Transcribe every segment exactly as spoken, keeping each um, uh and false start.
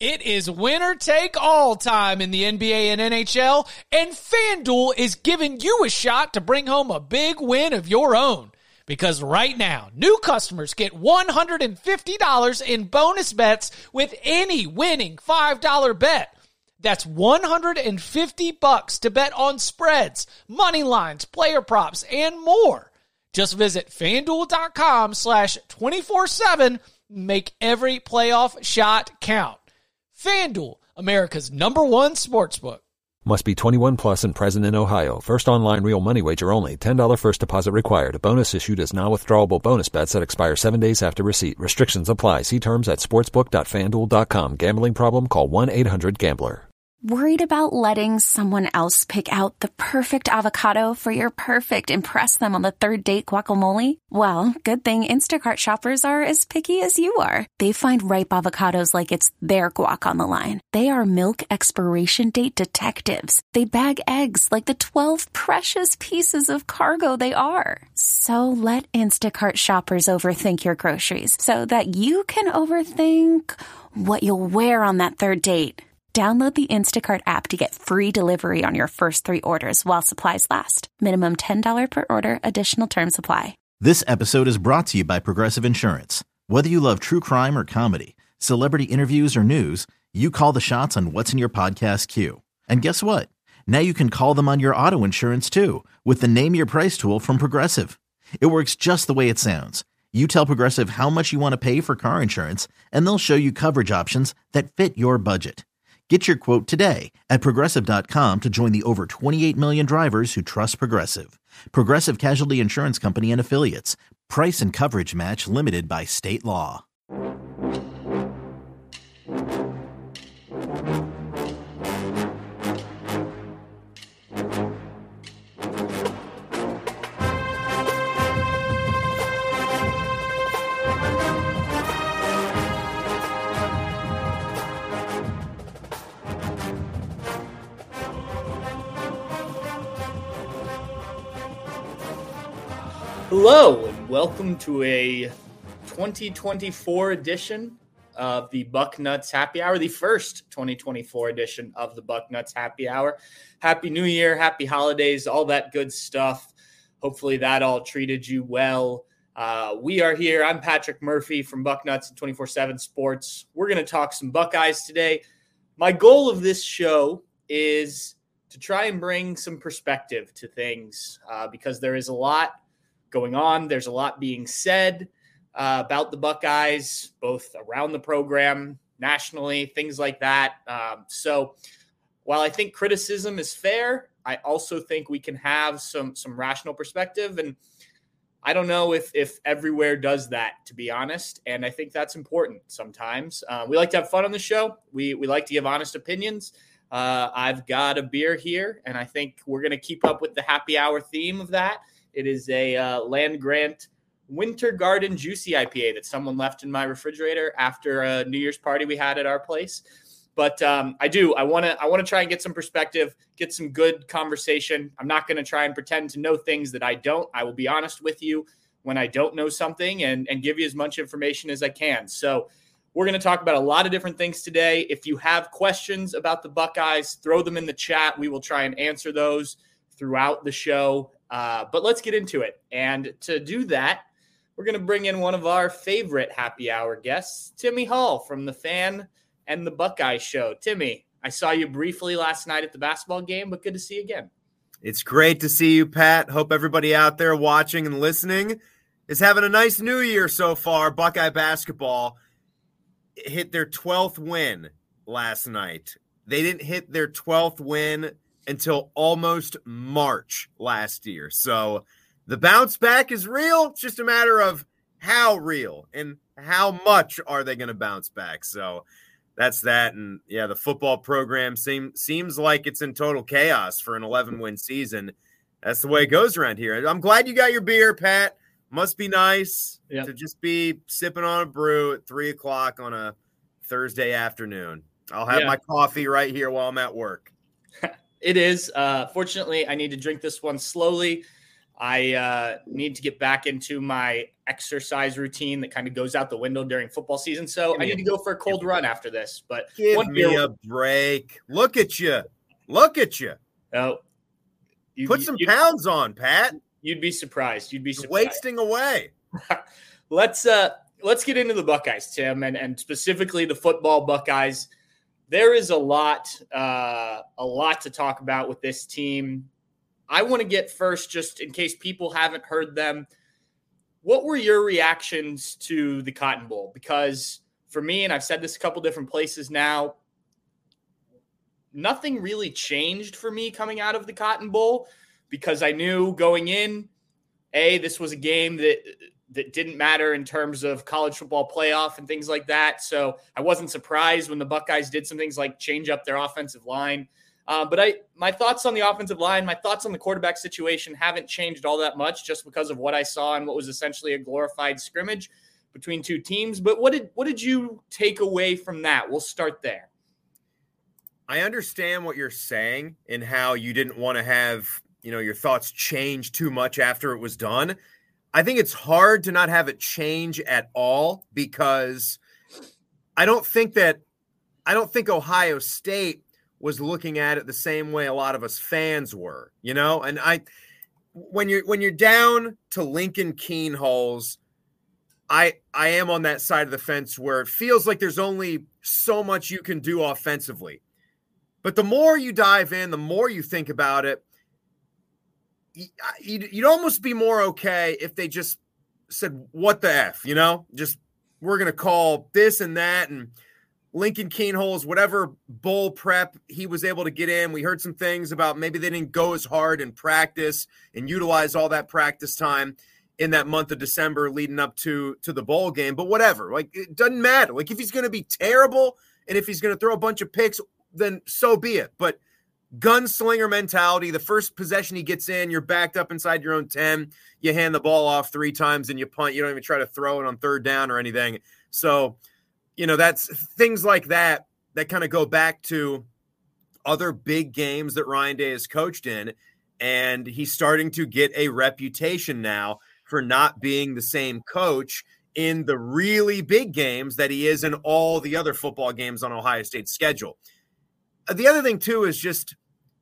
It is winner take all time in the N B A and N H L, and FanDuel is giving you a shot to bring home a big win of your own. Because right now, new customers get one hundred fifty dollars in bonus bets with any winning five dollar bet. That's one hundred fifty bucks to bet on spreads, money lines, player props, and more. Just visit FanDuel.com slash 247. Make every playoff shot count. FanDuel, America's number one sportsbook. Must be twenty-one plus and present in Ohio. First online real money wager only. ten dollars first deposit required. Bonus issued as non-withdrawable bonus bets that expire seven days after receipt. Restrictions apply. See terms at sportsbook dot fan duel dot com. Gambling problem? Call one eight hundred gambler. Worried about letting someone else pick out the perfect avocado for your perfect impress them on the third date guacamole? Well, good thing Instacart shoppers are as picky as you are. They find ripe avocados like it's their guac on the line. They are milk expiration date detectives. They bag eggs like the twelve precious pieces of cargo they are. So let Instacart shoppers overthink your groceries so that you can overthink what you'll wear on that third date. Download the Instacart app to get free delivery on your first three orders while supplies last. Minimum ten dollars per order. Additional terms apply. This episode is brought to you by Progressive Insurance. Whether you love true crime or comedy, celebrity interviews or news, you call the shots on what's in your podcast queue. And guess what? Now you can call them on your auto insurance too with the Name Your Price tool from Progressive. It works just the way it sounds. You tell Progressive how much you want to pay for car insurance, and they'll show you coverage options that fit your budget. Get your quote today at Progressive dot com to join the over twenty-eight million drivers who trust Progressive. Progressive Casualty Insurance Company and Affiliates. Price and coverage match limited by state law. Hello, and welcome to a twenty twenty-four edition of the Bucknuts Happy Hour, the first twenty twenty-four edition of the Bucknuts Happy Hour. Happy New Year, happy holidays, all that good stuff. Hopefully that all treated you well. Uh, we are here. I'm Patrick Murphy from Bucknuts and twenty-four seven Sports. We're going to talk some Buckeyes today. My goal of this show is to try and bring some perspective to things uh, because there is a lot going on. There's a lot being said uh, about the Buckeyes, both around the program, nationally, things like that. Um, so while I think criticism is fair, I also think we can have some some rational perspective. And I don't know if if everywhere does that, to be honest. And I think that's important sometimes. Uh, we like to have fun on the show. We, we like to give honest opinions. Uh, I've got a beer here, and I think we're going to keep up with the happy hour theme of that. It is a uh, Land Grant Winter Garden Juicy I P A that someone left in my refrigerator after a New Year's party we had at our place. But um, I do. I want to I want to try and get some perspective, get some good conversation. I'm not going to try and pretend to know things that I don't. I will be honest with you when I don't know something and, and give you as much information as I can. So we're going to talk about a lot of different things today. If you have questions about the Buckeyes, throw them in the chat. We will try and answer those throughout the show. Uh, but let's get into it. And to do that, we're going to bring in one of our favorite happy hour guests, Timmy Hall from the Fan and the Buckeye Show. Timmy, I saw you briefly last night at the basketball game, but good to see you again. It's great to see you, Pat. Hope everybody out there watching and listening is having a nice new year so far. Buckeye basketball hit their twelfth win last night. They didn't hit their twelfth win until almost March last year. So the bounce back is real. It's just a matter of how real and how much are they going to bounce back. So that's that. And yeah, the football program seem, seems like it's in total chaos for an eleven win season. That's the way it goes around here. I'm glad you got your beer, Pat. Must be nice yep. to just be sipping on a brew at three o'clock on a Thursday afternoon. I'll have yeah. my coffee right here while I'm at work. It is. Uh, fortunately, I need to drink this one slowly. I uh, need to get back into my exercise routine that kind of goes out the window during football season. So I need to go for a cold run after this. But give one me beer, a break. Look at you. Look at you. Oh, you Put some you, pounds on, Pat. You'd be surprised. You'd be surprised. Wasting away. let's uh, let's get into the Buckeyes, Tim, and, and specifically the football Buckeyes. There is a lot, uh, a lot to talk about with this team. I want to get first, just in case people haven't heard them, what were your reactions to the Cotton Bowl? Because for me, and I've said this a couple different places now, nothing really changed for me coming out of the Cotton Bowl because I knew going in, A, this was a game that that didn't matter in terms of college football playoff and things like that. So I wasn't surprised when the Buckeyes did some things like change up their offensive line. Uh, but I, my thoughts on the offensive line, my thoughts on the quarterback situation haven't changed all that much just because of what I saw and what was essentially a glorified scrimmage between two teams. But what did what did you take away from that? We'll start there. I understand what you're saying and how you didn't want to have, you know, your thoughts change too much after it was done. I think it's hard to not have it change at all because I don't think that I don't think Ohio State was looking at it the same way a lot of us fans were, you know? And I, when you're, when you're down to Lincoln Keenholz, I, I am on that side of the fence where it feels like there's only so much you can do offensively, but the more you dive in, the more you think about it, you'd, you'd almost be more okay if they just said, what the F, you know, just, we're going to call this and that. And Lincoln Keenholz, whatever bowl prep he was able to get in. We heard some things about maybe they didn't go as hard in practice and utilize all that practice time in that month of December leading up to, to the bowl game. But whatever, like, it doesn't matter. Like, if he's going to be terrible and if he's going to throw a bunch of picks, then so be it. But gunslinger mentality, the first possession he gets in, you're backed up inside your own ten. You hand the ball off three times and you punt. You don't even try to throw it on third down or anything. So, you know, that's things like that that kind of go back to other big games that Ryan Day has coached in. And he's starting to get a reputation now for not being the same coach in the really big games that he is in all the other football games on Ohio State's schedule. The other thing, too, is just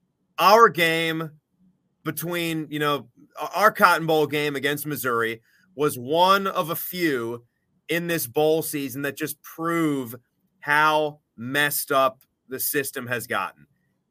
our game between, you know, our Cotton Bowl game against Missouri was one of a few in this bowl season that just prove how messed up the system has gotten.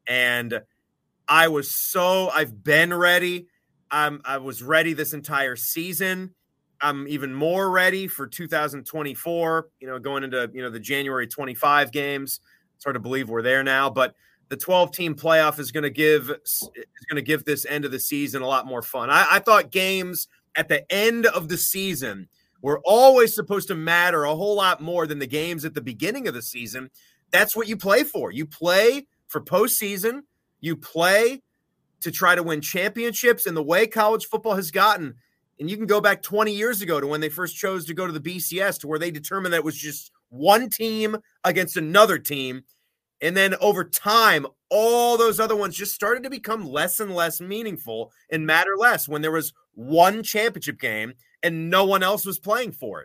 And I was so, I've been ready. I'm, I was ready this entire season. I'm even more ready for two thousand twenty-four, you know, going into, you know, the January twenty-five games. It's hard to believe we're there now, but the twelve team playoff is going to give, is going to give this end of the season a lot more fun. I, I thought games at the end of the season were always supposed to matter a whole lot more than the games at the beginning of the season. That's what you play for. You play for postseason. You play to try to win championships. And the way college football has gotten, and you can go back twenty years ago to when they first chose to go to the B C S, to where they determined that it was just one team against another team. And then over time, all those other ones just started to become less and less meaningful and matter less when there was one championship game and no one else was playing for it.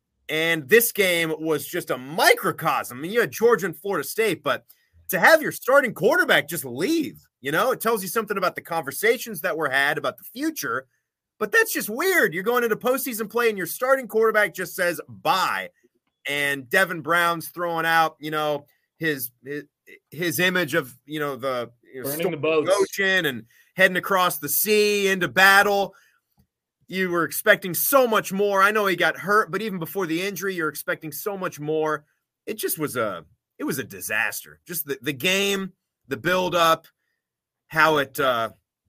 And this game was just a microcosm. I mean, you had Georgia and Florida State, but to have your starting quarterback just leave, you know, it tells you something about the conversations that were had about the future. But that's just weird. You're going into postseason play and your starting quarterback just says bye. And Devin Brown's throwing out, you know, his his, his image of, you know, the, you know, burning the boats, ocean and heading across the sea into battle. You were expecting so much more. I know he got hurt, but even before the injury, you're expecting so much more. It just was a, it was a disaster. Just the, the game, the build up, how it, uh,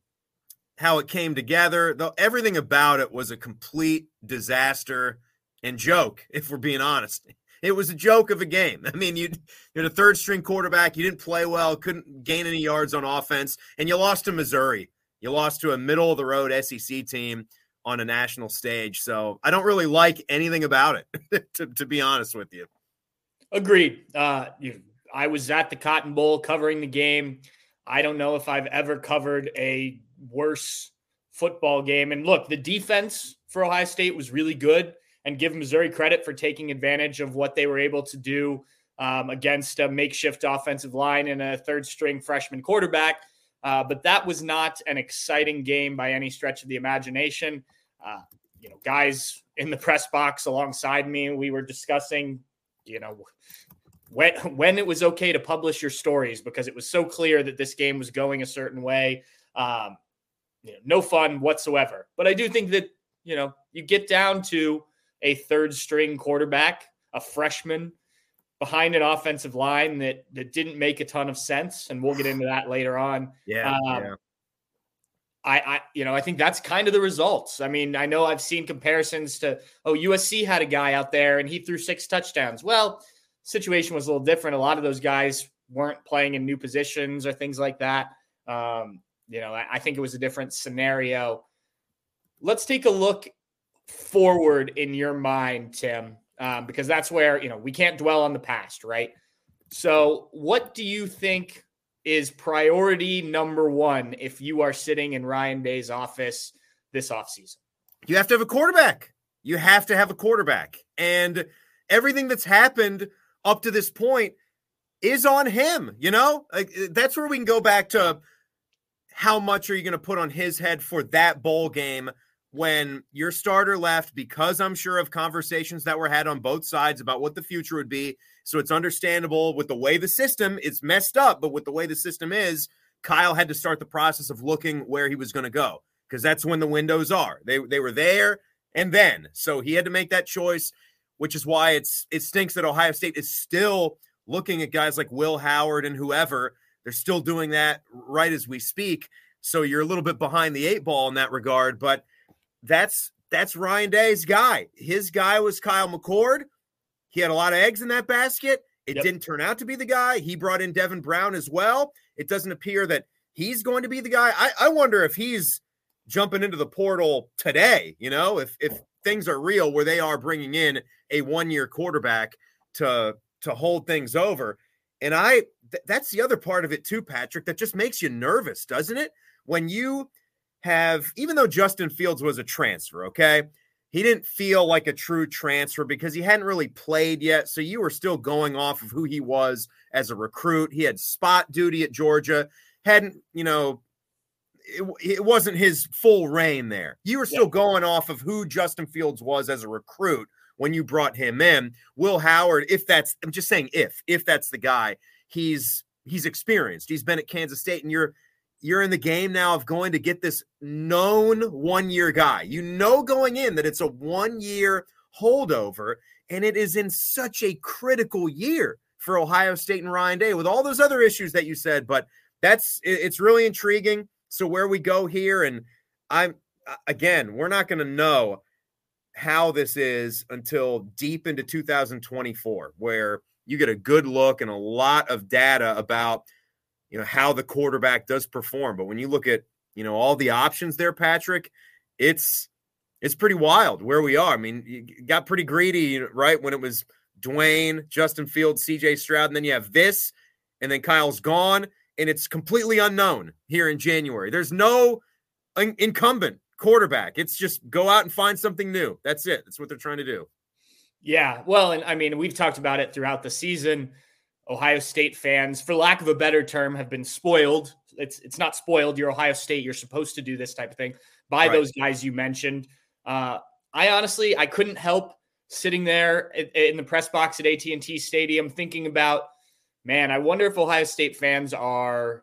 how it came together. Though everything about it was a complete disaster and joke, if we're being honest. It was a joke of a game. I mean, you you're the third string quarterback. You didn't play well, couldn't gain any yards on offense, and you lost to Missouri. You lost to a middle of the road S E C team on a national stage. So I don't really like anything about it, to, to be honest with you. Agreed. Uh, you, I was at the Cotton Bowl covering the game. I don't know if I've ever covered a worse football game. And look, the defense for Ohio State was really good, and give Missouri credit for taking advantage of what they were able to do um, against a makeshift offensive line and a third string freshman quarterback. Uh, but that was not an exciting game by any stretch of the imagination. Uh, you know, guys in the press box alongside me, we were discussing, you know, when, when it was okay to publish your stories, because it was so clear that this game was going a certain way. Um, you know, no fun whatsoever. But I do think that, you know, you get down to a third string quarterback, a freshman, behind an offensive line that that didn't make a ton of sense, and we'll get into that later on. Yeah, um, yeah. I, I, you know, I think that's kind of the results. I mean, I know I've seen comparisons to, oh, U S C had a guy out there and he threw six touchdowns. Well, situation was a little different. A lot of those guys weren't playing in new positions or things like that. Um, you know, I, I think it was a different scenario. Let's take a look forward in your mind, Tim. Um, because that's where, you know, we can't dwell on the past, right? So what do you think is priority number one if you are sitting in Ryan Day's office this offseason? You have to have a quarterback. You have to have a quarterback. And everything that's happened up to this point is on him, you know? Like, that's where we can go back to how much are you going to put on his head for that bowl game when your starter left, because I'm sure of conversations that were had on both sides about what the future would be. So it's understandable with the way the system is messed up, but with the way the system is, Kyle had to start the process of looking where he was going to go, because that's when the windows are. They they were there and then. So he had to make that choice, which is why it's it stinks that Ohio State is still looking at guys like Will Howard and whoever. They're still doing that right as we speak. So you're a little bit behind the eight ball in that regard, but That's that's Ryan Day's guy. His guy was Kyle McCord. He had a lot of eggs in that basket. It yep. didn't turn out to be the guy. He brought in Devin Brown as well. It doesn't appear that he's going to be the guy. I, I wonder if he's jumping into the portal today, you know, if if things are real where they are bringing in a one-year quarterback to, to hold things over. And I th- that's the other part of it too, Patrick, that just makes you nervous, doesn't it? When you have, even though Justin Fields was a transfer, okay, he didn't feel like a true transfer because he hadn't really played yet. So you were still going off of who he was as a recruit. He had spot duty at Georgia, hadn't, you know, it, it wasn't his full reign there. You were still yeah. going off of who Justin Fields was as a recruit when you brought him in. Will Howard, if that's, I'm just saying if, if that's the guy, he's, he's experienced. He's been at Kansas State, and you're, You're in the game now of going to get this known one-year guy. You know going in that it's a one-year holdover, and it is in such a critical year for Ohio State and Ryan Day with all those other issues that you said. But that's it's really intriguing. So where we go here, and I'm again, we're not going to know how this is until deep into two thousand twenty-four, where you get a good look and a lot of data about you know, how the quarterback does perform. But when you look at, you know, all the options there, Patrick, it's, it's pretty wild where we are. I mean, you got pretty greedy, right? When it was Dwayne, Justin Fields, C J Stroud, and then you have this, and then Kyle's gone, and it's completely unknown here in January. There's no in- incumbent quarterback. It's just go out and find something new. That's it. That's what they're trying to do. Yeah. Well, and I mean, we've talked about it throughout the season. Ohio State fans, for lack of a better term, have been spoiled. It's it's not spoiled. You're Ohio State. You're supposed to do this type of thing by right. those guys you mentioned. Uh, I honestly, I couldn't help sitting there in the press box at A T and T Stadium thinking about, man, I wonder if Ohio State fans are,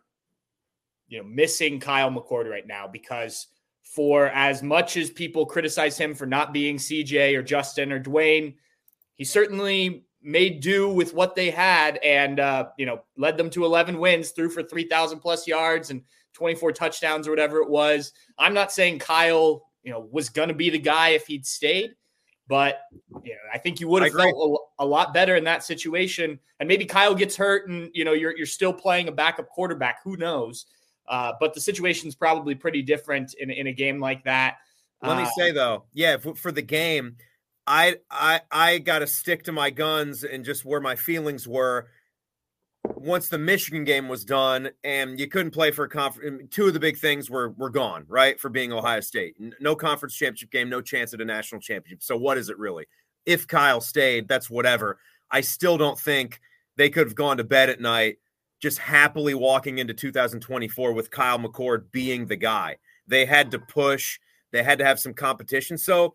you know, missing Kyle McCord right now, because for as much as people criticize him for not being C J or Justin or Dwayne, he certainly made do with what they had and, uh, you know, led them to eleven wins, threw for three thousand plus yards and twenty-four touchdowns or whatever it was. I'm not saying Kyle, you know, was going to be the guy if he'd stayed, but, you know, I think you would have felt a, a lot better in that situation. And maybe Kyle gets hurt and, you know, you're, you're still playing a backup quarterback. Who knows? Uh, but the situation is probably pretty different in, in a game like that. Let uh, me say, though, yeah, for, for the game, I I I got to stick to my guns and just where my feelings were. once the Michigan game was done and you couldn't play for a conference, two of the big things were were gone, right, for being Ohio State. No conference championship game, no chance at a national championship. So what is it really? If Kyle stayed, that's whatever. I still don't think they could have gone to bed at night just happily walking into two thousand twenty-four with Kyle McCord being the guy. They had to push. They had to have some competition. So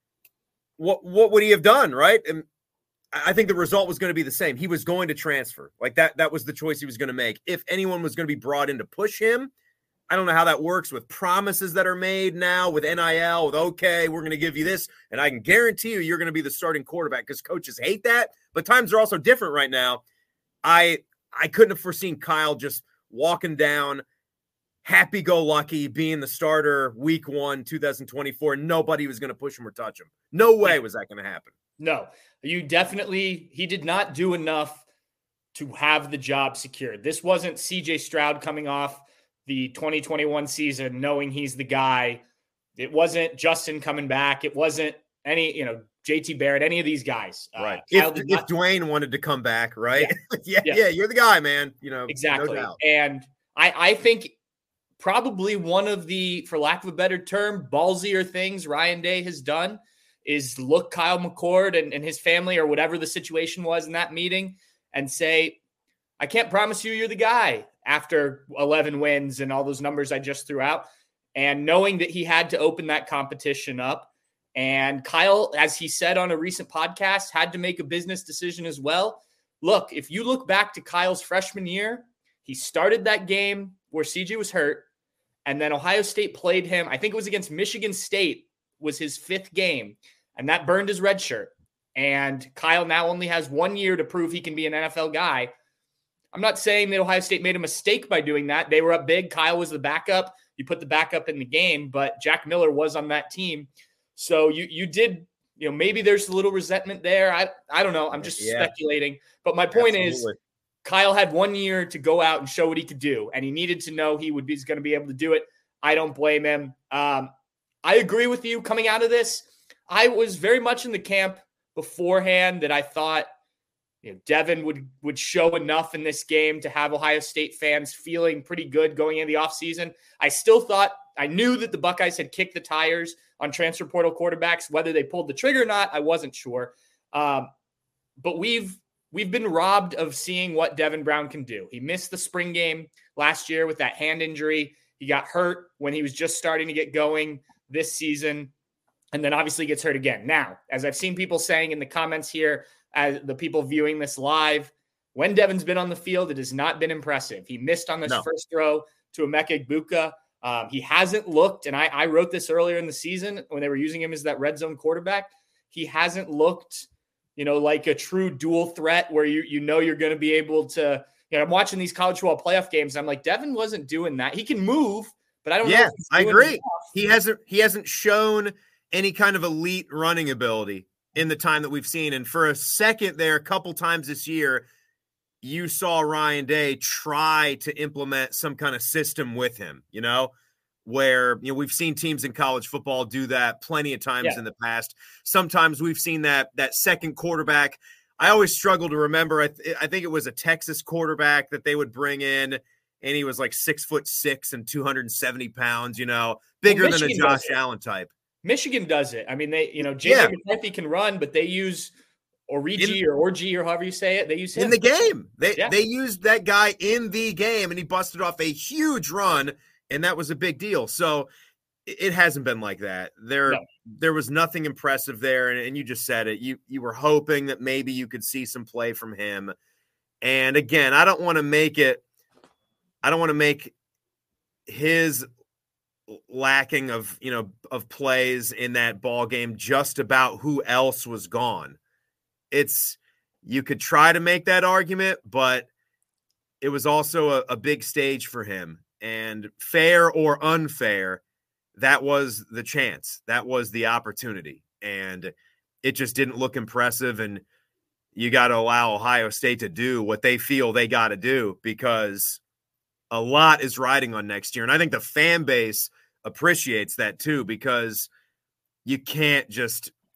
what what would he have done, right? And I think the result was going to be the same. He was going to transfer. Like that, that was the choice he was going to make. If anyone was going to be brought in to push him, I don't know how that works with promises that are made now with N I L, with, okay, we're going to give you this. And I can guarantee you, you're going to be the starting quarterback because coaches hate that. But times are also different right now. I I couldn't have foreseen Kyle just walking down happy-go-lucky, being the starter week one, two thousand twenty-four. Nobody was going to push him or touch him. No way was that going to happen. No, you definitely, he did not do enough to have the job secured. This wasn't C J Stroud coming off the twenty twenty-one season knowing he's the guy. It wasn't Justin coming back. It wasn't any, you know, J T Barrett, any of these guys. Right. Uh, if, if not, Dwayne wanted to come back, right? Yeah. yeah, yeah, yeah, you're the guy, man. You know, exactly. No doubt. And I, I think probably one of the, for lack of a better term, ballsier things Ryan Day has done is look Kyle McCord and, and his family or whatever the situation was in that meeting and say, I can't promise you you're the guy after eleven wins and all those numbers I just threw out. And knowing that he had to open that competition up. And Kyle, as he said on a recent podcast, had to make a business decision as well. Look, if you look back to Kyle's freshman year, he started that game where C J was hurt. And then Ohio State played him. I think it was against Michigan State was his fifth game. And that burned his red shirt. And Kyle now only has one year to prove he can be an N F L guy. I'm not saying that Ohio State made a mistake by doing that. They were up big. Kyle was the backup. You put the backup in the game, but Jack Miller was on that team. So you you did, you know, maybe there's a little resentment there. I, I don't know. I'm just yeah. speculating. But my point Absolutely. is Kyle had one year to go out and show what he could do, and he needed to know he would be going to be able to do it. I don't blame him. Um, I agree with you coming out of this. I was very much in the camp beforehand that I thought, you know, Devin would, would show enough in this game to have Ohio State fans feeling pretty good going into the offseason. I still thought, I knew that the Buckeyes had kicked the tires on transfer portal quarterbacks. Whether they pulled the trigger or not, I wasn't sure. Um, but we've we've been robbed of seeing what Devin Brown can do. He missed the spring game last year with that hand injury. He got hurt when he was just starting to get going this season. And then obviously gets hurt again. Now, as I've seen people saying in the comments here, as the people viewing this live, when Devin's been on the field, it has not been impressive. He missed on this no. first throw to Emeka Egbuka. Um, he hasn't looked, and I, I wrote this earlier in the season when they were using him as that red zone quarterback. He hasn't looked, you know, like a true dual threat where you you know you're going to be able to. You know, I'm watching these college football playoff games, and I'm like, Devin wasn't doing that. He can move, but I don't yeah, know. If I agree. He hasn't. He hasn't shown any kind of elite running ability in the time that we've seen. And for a second there, a couple times this year, you saw Ryan Day try to implement some kind of system with him, you know, where, you know, we've seen teams in college football do that plenty of times yeah. in the past. Sometimes we've seen that, that second quarterback. I always struggle to remember. I, th- I think it was a Texas quarterback that they would bring in, and he was like six foot six and two hundred seventy pounds, you know, bigger well, than a Josh Allen type. Michigan does it. I mean, they, you know, J J yeah. McCarthy can run, but they use Origi in, or Orgy or however you say it. They use him in the game. They yeah. they used that guy in the game, and he busted off a huge run, and that was a big deal. So it, it hasn't been like that. There no. there was nothing impressive there, and, and you just said it. You you were hoping that maybe you could see some play from him. And again, I don't want to make it. I don't want to make his lacking of, you know, of plays in that ball game just about who else was gone. It's, you could try to make that argument, but it was also a, a big stage for him, and fair or unfair, that was the chance. That was the opportunity, and it just didn't look impressive. And you got to allow Ohio State to do what they feel they got to do, because a lot is riding on next year. And I think the fan base appreciates that too, because you can't just,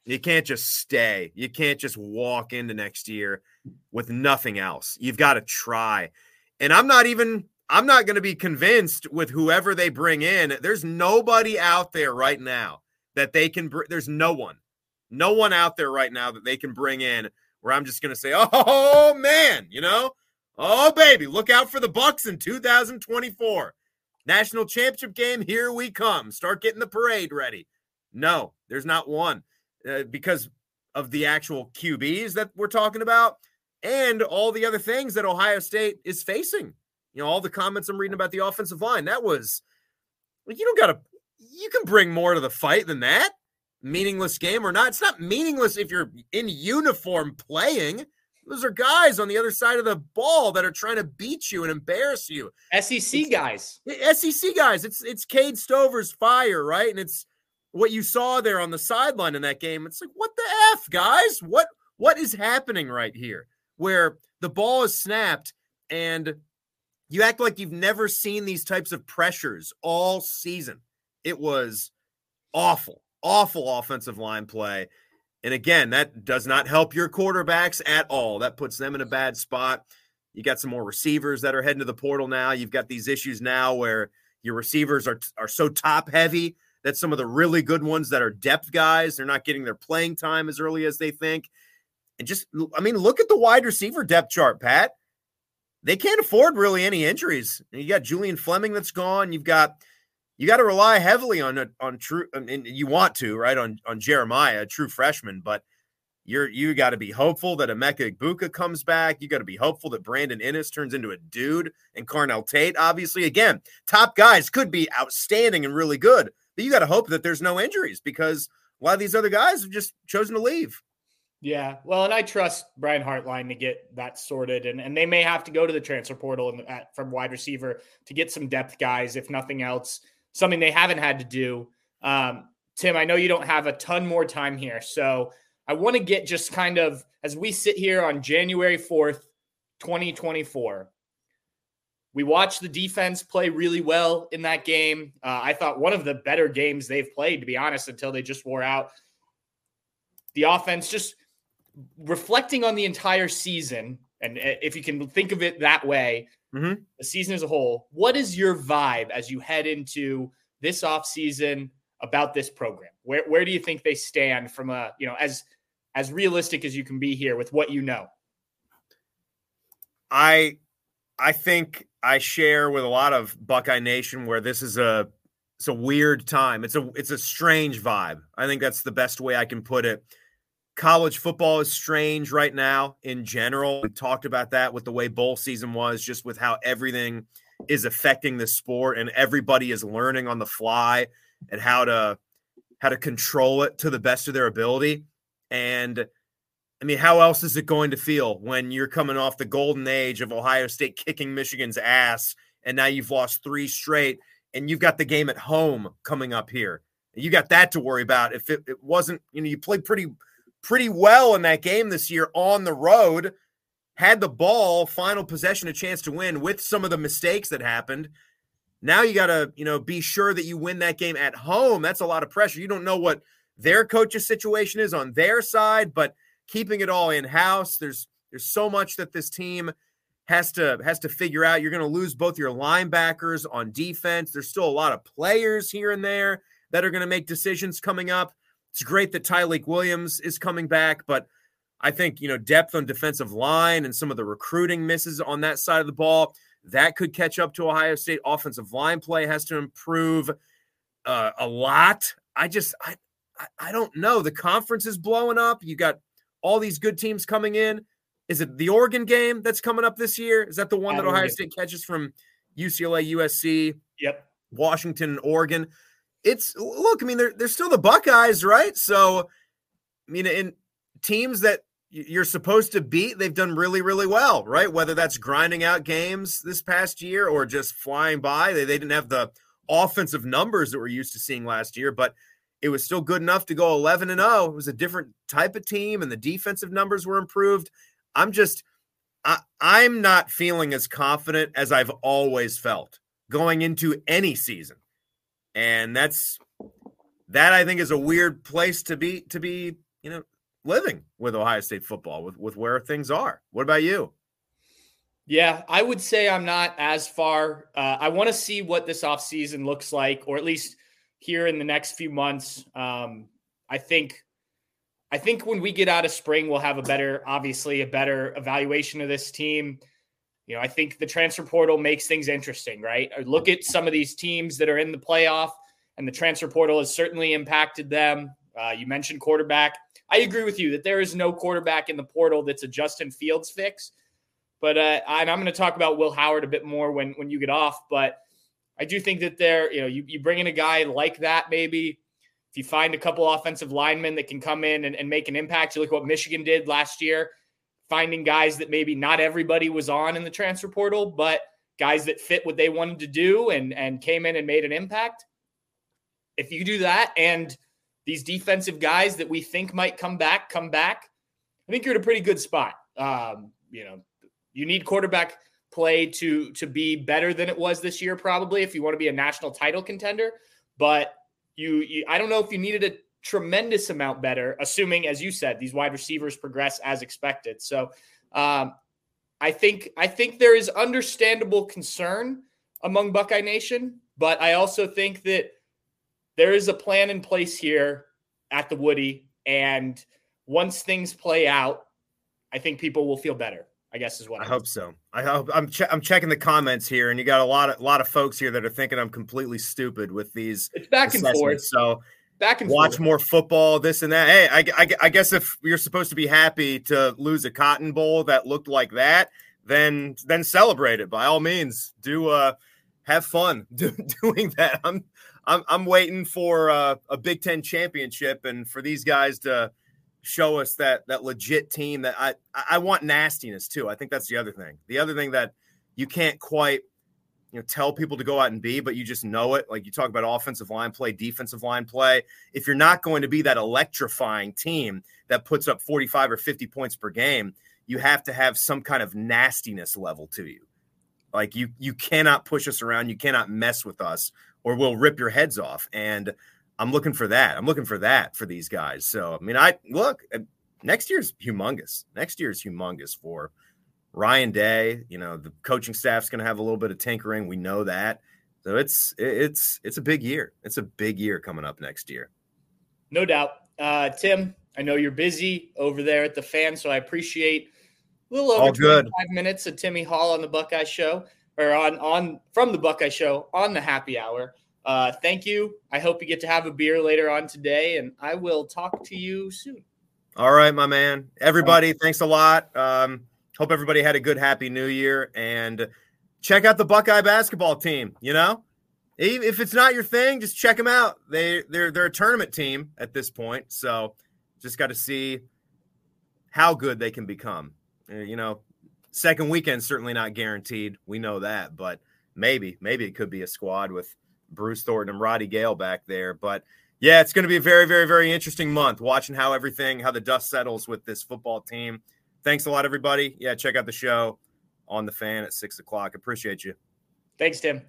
You can't just stay. You can't just walk into next year with nothing else. You've got to try. And I'm not even I'm not going to be convinced with whoever they bring in. There's nobody out there right now that they can br- there's no one. No one out there right now that they can bring in where I'm just going to say, "Oh man, you know? Oh baby, look out for the Bucks in two thousand twenty-four. National championship game, here we come. Start getting the parade ready." No, there's not one. Uh, because of the actual Q Bs that we're talking about and all the other things that Ohio State is facing. You know, all the comments I'm reading about the offensive line, that was, like, you don't got to, you can bring more to the fight than that. Meaningless game or not. It's not meaningless if you're in uniform playing. Those are guys on the other side of the ball that are trying to beat you and embarrass you. S E C it's, guys. S E C guys. It's, it's Cade Stover's fire, right? And it's, what you saw there on the sideline in that game, it's like, what the F, guys? What what is happening right here? Where the ball is snapped and you act like you've never seen these types of pressures all season. It was awful, awful offensive line play. And again, that does not help your quarterbacks at all. That puts them in a bad spot. You got some more receivers that are heading to the portal now. You've got these issues now where your receivers are are so top heavy that some of the really good ones that are depth guys, they're not getting their playing time as early as they think. And just, I mean, look at the wide receiver depth chart, Pat. They can't afford really any injuries. You got Julian Fleming that's gone. You've got, you got to rely heavily on, on true, and you want to, right, on, on Jeremiah, a true freshman, but you're, you got to be hopeful that Emeka Egbuka comes back. You got to be hopeful that Brandon Inniss turns into a dude, and Carnell Tate, obviously, again, top guys could be outstanding and really good. But you got to hope that there's no injuries because a lot of these other guys have just chosen to leave. Yeah, well, and I trust Brian Hartline to get that sorted, and, and they may have to go to the transfer portal and at, from wide receiver to get some depth guys, if nothing else, something they haven't had to do. Um, Tim, I know you don't have a ton more time here, so I want to get just kind of, as we sit here on January fourth, twenty twenty-four, we watched the defense play really well in that game. Uh, I thought one of the better games they've played, to be honest, until they just wore out. The offense, just reflecting on the entire season, and if you can think of it that way, mm-hmm. the season as a whole, what is your vibe as you head into this offseason about this program? Where where do you think they stand from a, you know, as as realistic as you can be here with what you know? I I think I share with a lot of Buckeye Nation where this is a it's a weird time. It's a it's a strange vibe. I think that's the best way I can put it. College football is strange right now in general. We talked about that with the way bowl season was, just with how everything is affecting the sport and everybody is learning on the fly and how to how to control it to the best of their ability. And I mean, how else is it going to feel when you're coming off the golden age of Ohio State kicking Michigan's ass, and now you've lost three straight, and you've got the game at home coming up here. You got that to worry about. If it, it wasn't, you know, you played pretty, pretty well in that game this year on the road, had the ball, final possession, a chance to win with some of the mistakes that happened. Now you got to, you know, be sure that you win that game at home. That's a lot of pressure. You don't know what their coach's situation is on their side, but keeping it all in-house, there's there's so much that this team has to has to figure out. You're going to lose both your linebackers on defense. There's still a lot of players here and there that are going to make decisions coming up. It's great that Tyleik Williams is coming back, but I think, you know, depth on defensive line and some of the recruiting misses on that side of the ball, that could catch up to Ohio State. Offensive line play has to improve uh, a lot. I just I, I don't know. The conference is blowing up. You got all these good teams coming in. Is it the Oregon game that's coming up this year? Is that the one At that Ohio Oregon. State catches from U C L A, U S C, yep, Washington, and Oregon? It's look, I mean, they're they're still the Buckeyes, right? So, I mean, in teams that you're supposed to beat, they've done really, really well, right? Whether that's grinding out games this past year or just flying by. They, they didn't have the offensive numbers that we're used to seeing last year, but it was still good enough to go eleven and oh. It was a different type of team, and the defensive numbers were improved. I'm just I, I'm not feeling as confident as I've always felt going into any season. And that's that I think is a weird place to be to be, you you know, living with Ohio State football, with, with where things are. What about you? Yeah, I would say I'm not as far. Uh, I want to see what this offseason looks like, or at least here in the next few months. Um, I think I think when we get out of spring, we'll have a better, obviously, a better evaluation of this team. You know, I think the transfer portal makes things interesting, right? Look at some of these teams that are in the playoff, and the transfer portal has certainly impacted them. Uh, you mentioned quarterback. I agree with you that there is no quarterback in the portal that's a Justin Fields fix. But uh, and I'm going to talk about Will Howard a bit more when, when you get off. But I do think that there, you know, you, you bring in a guy like that, maybe if you find a couple offensive linemen that can come in and, and make an impact. You look at what Michigan did last year, finding guys that maybe not everybody was on in the transfer portal, but guys that fit what they wanted to do and, and came in and made an impact. If you do that and these defensive guys that we think might come back, come back, I think you're in a pretty good spot. Um, you know, You need quarterback play to, to be better than it was this year, probably, if you want to be a national title contender. But you, you, I don't know if you needed a tremendous amount better, assuming, as you said, these wide receivers progress as expected. So um, I think I think there is understandable concern among Buckeye Nation, but I also think that there is a plan in place here at the Woody, and once things play out, I think people will feel better, I guess is what I I hope so. I hope I'm che- I'm checking the comments here, and you got a lot of a lot of folks here that are thinking I'm completely stupid with these. It's back and forth. So back and watch forth. more football, this and that. Hey, I, I, I guess if you're supposed to be happy to lose a Cotton Bowl that looked like that, then then celebrate it by all means. Do uh have fun do, doing that. I'm I'm I'm waiting for uh, a Big Ten championship and for these guys to show us that that legit team that I I want nastiness too. I think that's the other thing. The other thing that you can't quite, you know, tell people to go out and be, but you just know it. Like you talk about offensive line play, defensive line play. If you're not going to be that electrifying team that puts up forty-five or fifty points per game, you have to have some kind of nastiness level to you. Like you you cannot push us around, you cannot mess with us, or we'll rip your heads off. And I'm looking for that. I'm looking for that for these guys. So, I mean, I look, next year's humongous. Next year's humongous for Ryan Day. You know, the coaching staff's going to have a little bit of tinkering. We know that. So it's, it's, it's a big year. It's a big year coming up next year. No doubt. Uh, Tim, I know you're busy over there at the Fan, so I appreciate a little over twenty-five minutes of Timmy Hall on the Buckeye Show, or on, on from the Buckeye Show on the Happy Hour. Uh, thank you. I hope you get to have a beer later on today, and I will talk to you soon. All right, my man. Everybody, thanks a lot. Um, hope everybody had a good, happy new year, and check out the Buckeye basketball team. You know, if it's not your thing, just check them out. They, they're, they're a tournament team at this point. So just got to see how good they can become. You know, second weekend, certainly not guaranteed. We know that, but maybe, maybe it could be a squad with Bruce Thornton and Roddy Gale back there. But yeah, it's going to be a very, very, very interesting month watching how everything, how the dust settles with this football team. Thanks a lot, everybody. Yeah, check out the show on the Fan at six o'clock. Appreciate you. Thanks, Tim.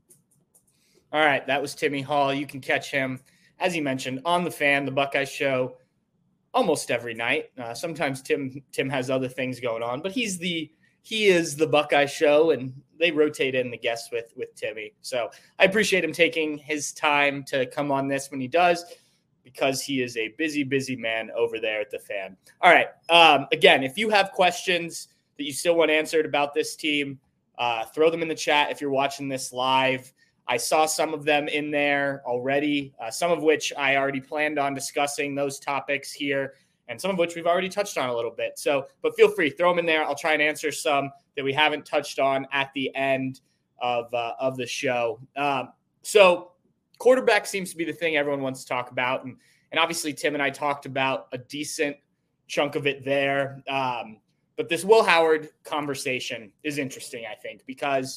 All right, that was Timmy Hall. You can catch him, as he mentioned, on the Fan, the Buckeye Show, almost every night. Uh, sometimes Tim Tim has other things going on, but he's the he is the Buckeye Show, and they rotate in the guests with with Timmy. So I appreciate him taking his time to come on this when he does, because he is a busy, busy man over there at the Fan. All right. Um, again, if you have questions that you still want answered about this team, uh, throw them in the chat if you're watching this live. I saw some of them in there already, uh, some of which I already planned on discussing those topics here, and some of which we've already touched on a little bit. So, but feel free, throw them in there. I'll try and answer some that we haven't touched on at the end of uh, of the show. Um, so quarterback seems to be the thing everyone wants to talk about. And, and obviously Tim and I talked about a decent chunk of it there. Um, but this Will Howard conversation is interesting, I think, because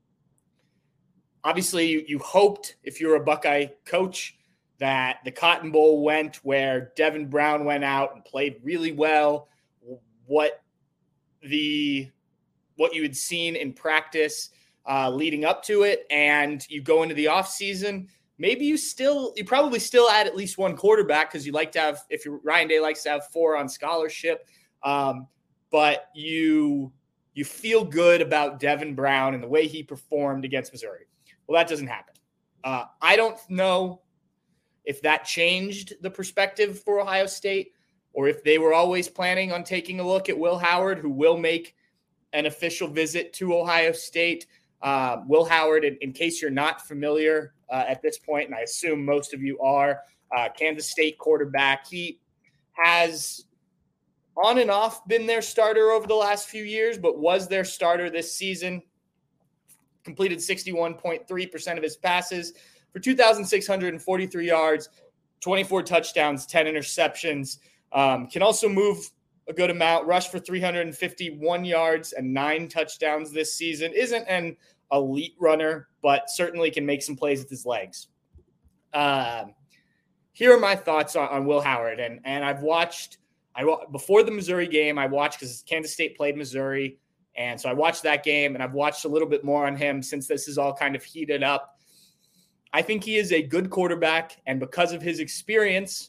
obviously you, you hoped, if you're a Buckeye coach, that the Cotton Bowl went where Devin Brown went out and played really well. What the what you had seen in practice uh, leading up to it, and you go into the offseason, maybe you still, you probably still add at least one quarterback because you like to have, if you're Ryan Day likes to have four on scholarship, um, but you you feel good about Devin Brown and the way he performed against Missouri. Well, that doesn't happen. Uh, I don't know if that changed the perspective for Ohio State or if they were always planning on taking a look at Will Howard, who will make an official visit to Ohio State. Uh, Will Howard, in, in case you're not familiar uh, at this point, and I assume most of you are, uh, Kansas State quarterback. He has on and off been their starter over the last few years, but was their starter this season. Completed sixty-one point three percent of his passes for two thousand six hundred forty-three yards, twenty-four touchdowns, ten interceptions. Um, can also move a good amount, rush for three hundred fifty-one yards and nine touchdowns this season. Isn't an elite runner, but certainly can make some plays with his legs. Um, here are my thoughts on, on Will Howard. And, and I've watched, I before the Missouri game, I watched because Kansas State played Missouri. And so I watched that game, and I've watched a little bit more on him since this is all kind of heated up. I think he is a good quarterback, and because of his experience,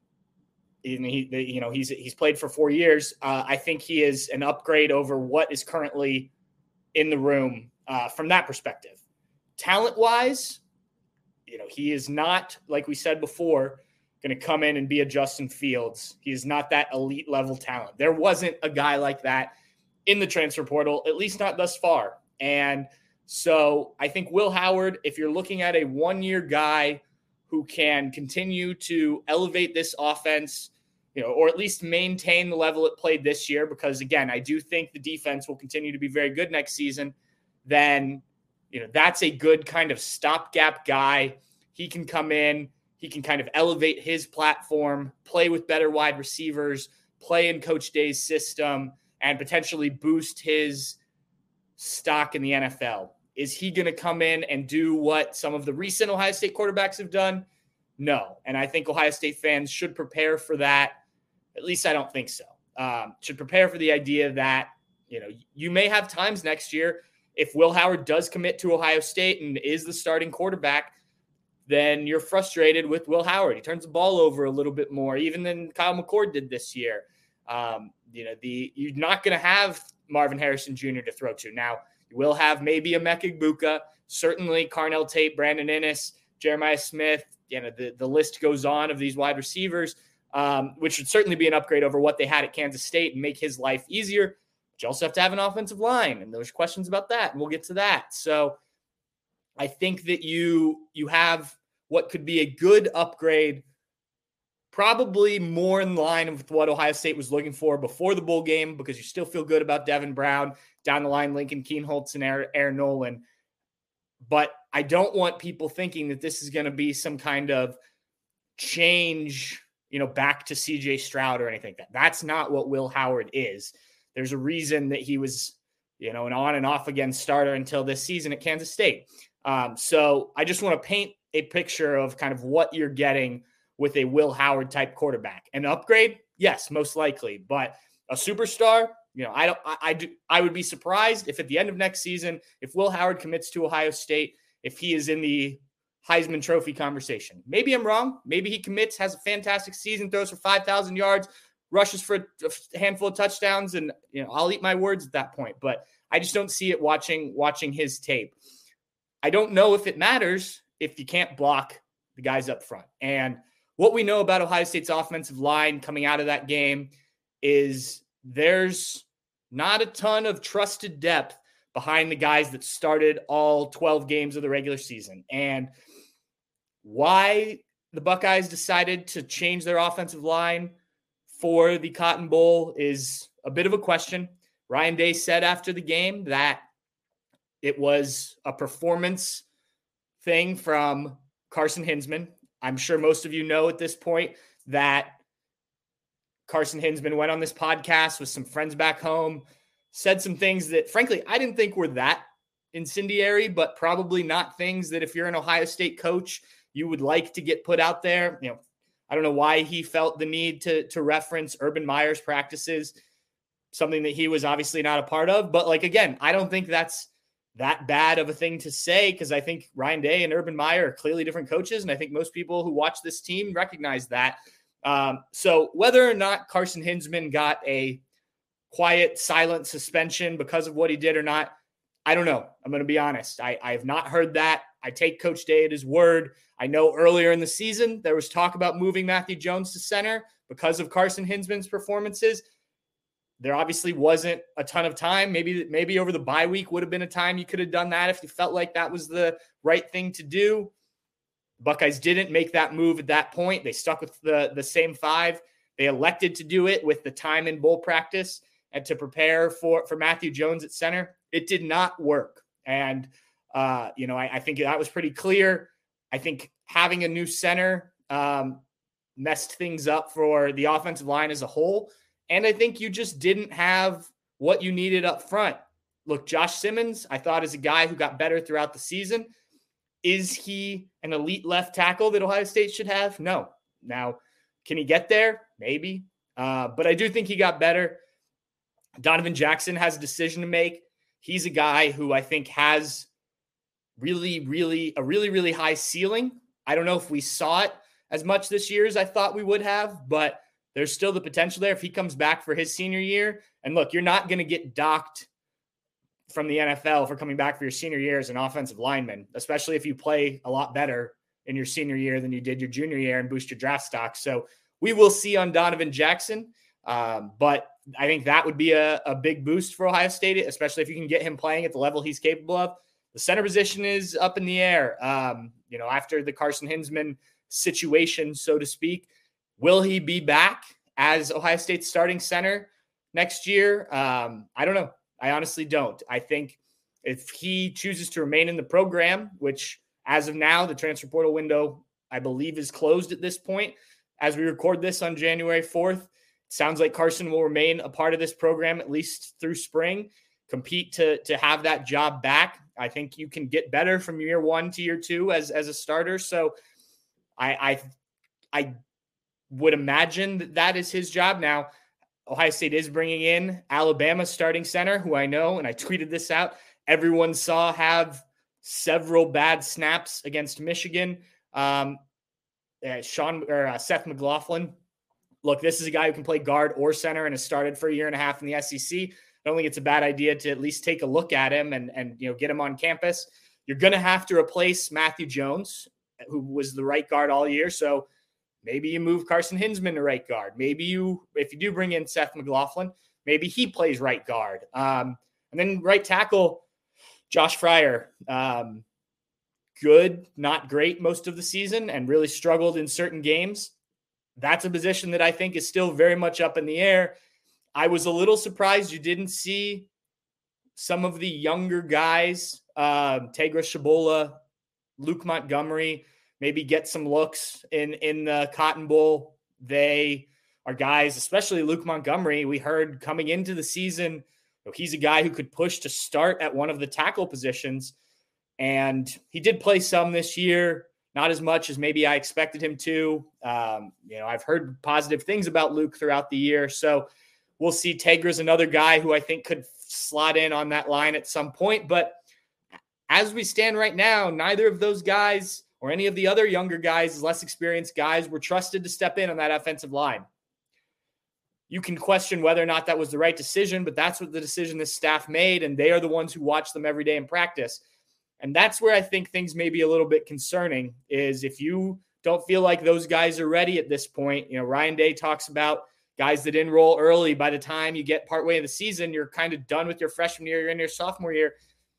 he, you know, he's he's played for four years. Uh, I think he is an upgrade over what is currently in the room uh, from that perspective. Talent-wise, you know, he is not, like we said before, going to come in and be a Justin Fields. He is not that elite level talent. There wasn't a guy like that in the transfer portal, at least not thus far. And so I think Will Howard, if you're looking at a one-year guy who can continue to elevate this offense, you know, or at least maintain the level it played this year, because again, I do think the defense will continue to be very good next season, then, you know, that's a good kind of stopgap guy. He can come in, he can kind of elevate his platform, play with better wide receivers, play in Coach Day's system, and potentially boost his stock in the N F L. Is he going to come in and do what some of the recent Ohio State quarterbacks have done? No. And I think Ohio State fans should prepare for that. At least I don't think so. Um, should prepare for the idea that, you know, you may have times next year, if Will Howard does commit to Ohio State and is the starting quarterback, then you're frustrated with Will Howard. He turns the ball over a little bit more, even than Kyle McCord did this year. Um, you know, the you're not going to have Marvin Harrison Junior to throw to. Now, you will have maybe a Emeka Egbuka, certainly Carnell Tate, Brandon Inniss, Jeremiah Smith. You know, the, the list goes on of these wide receivers, um, which would certainly be an upgrade over what they had at Kansas State and make his life easier. But you also have to have an offensive line, and there's questions about that, and we'll get to that. So I think that you you have what could be a good upgrade, probably more in line with what Ohio State was looking for before the bowl game, because you still feel good about Devin Brown, down the line Lincoln Kienholz and Aaron, Aaron Nolan. But I don't want people thinking that this is going to be some kind of change, you know, back to C J Stroud or anything like that. That's not what Will Howard is. There's a reason that he was, you know, an on and off again starter until this season at Kansas State. Um, so I just want to paint a picture of kind of what you're getting with a Will Howard type quarterback. An upgrade? Yes, most likely. But a superstar, you know, I don't, I, I do, I would be surprised if at the end of next season, if Will Howard commits to Ohio State, if he is in the Heisman Trophy conversation. Maybe I'm wrong. Maybe he commits, has a fantastic season, throws for five thousand yards, rushes for a handful of touchdowns, and, you know, I'll eat my words at that point. But I just don't see it watching, watching his tape. I don't know if it matters if you can't block the guys up front. And what we know about Ohio State's offensive line coming out of that game is there's not a ton of trusted depth behind the guys that started all twelve games of the regular season. And why the Buckeyes decided to change their offensive line for the Cotton Bowl is a bit of a question. Ryan Day said after the game that it was a performance thing from Carson Hinsman. I'm sure most of you know at this point that Carson Hinsman went on this podcast with some friends back home, said some things that, frankly, I didn't think were that incendiary, but probably not things that if you're an Ohio State coach, you would like to get put out there. You know, I don't know why he felt the need to, to reference Urban Meyer's practices, something that he was obviously not a part of. But, like, again, I don't think that's that bad of a thing to say, because I think Ryan Day and Urban Meyer are clearly different coaches, and I think most people who watch this team recognize that. Um, so whether or not Carson Hinzman got a quiet, silent suspension because of what he did or not, I don't know. I'm going to be honest. I, I have not heard that. I take Coach Day at his word. I know earlier in the season there was talk about moving Matthew Jones to center because of Carson Hinzman's performances. There obviously wasn't a ton of time. Maybe maybe over the bye week would have been a time you could have done that if you felt like that was the right thing to do. Buckeyes didn't make that move at that point. They stuck with the, the same five. They elected to do it with the time in bowl practice and to prepare for, for Matthew Jones at center. It did not work. And, uh, you know, I, I think that was pretty clear. I think having a new center um, messed things up for the offensive line as a whole. And I think you just didn't have what you needed up front. Look, Josh Simmons, I thought, is a guy who got better throughout the season. Is he an elite left tackle that Ohio State should have? No. Now, can he get there? Maybe. Uh, but I do think he got better. Donovan Jackson has a decision to make. He's a guy who I think has really, really, a really, really high ceiling. I don't know if we saw it as much this year as I thought we would have, but there's still the potential there if he comes back for his senior year. And look, you're not going to get docked from the N F L for coming back for your senior year as an offensive lineman, especially if you play a lot better in your senior year than you did your junior year and boost your draft stock. So we will see on Donovan Jackson. Um, but I think that would be a, a big boost for Ohio State, especially if you can get him playing at the level he's capable of. The center position is up in the air. Um, you know, after the Carson Hinzman situation, so to speak, will he be back as Ohio State's starting center next year? Um, I don't know. I honestly don't. I think if he chooses to remain in the program, which as of now, the transfer portal window, I believe, is closed at this point. As we record this on January fourth, it sounds like Carson will remain a part of this program at least through spring, compete to, to have that job back. I think you can get better from year one to year two as, as a starter. So I, I, I would imagine that that is his job. Now, Ohio State is bringing in Alabama's starting center, who I know, and I tweeted this out, everyone saw have several bad snaps against Michigan. Um, uh, Sean or uh, Seth McLaughlin. Look, this is a guy who can play guard or center and has started for a year and a half in the S E C. I don't think it's a bad idea to at least take a look at him and, and you know, get him on campus. You're going to have to replace Matthew Jones, who was the right guard all year. So maybe you move Carson Hinzman to right guard. Maybe you, if you do bring in Seth McLaughlin, maybe he plays right guard. Um, and then right tackle, Josh Fryer. Um, good, not great most of the season and really struggled in certain games. That's a position that I think is still very much up in the air. I was a little surprised you didn't see some of the younger guys, uh, Tegra Shabola, Luke Montgomery, maybe get some looks in, in the Cotton Bowl. They are guys, especially Luke Montgomery, we heard coming into the season, he's a guy who could push to start at one of the tackle positions. And he did play some this year, not as much as maybe I expected him to. Um, you know, I've heard positive things about Luke throughout the year. So we'll see. Tegra's another guy who I think could slot in on that line at some point. But as we stand right now, neither of those guys or any of the other younger guys, less experienced guys, were trusted to step in on that offensive line. You can question whether or not that was the right decision, but that's what the decision this staff made, and they are the ones who watch them every day in practice. And that's where I think things may be a little bit concerning, is if you don't feel like those guys are ready at this point. You know, Ryan Day talks about guys that enroll early. By the time you get partway in the season, you're kind of done with your freshman year, you're in your sophomore year.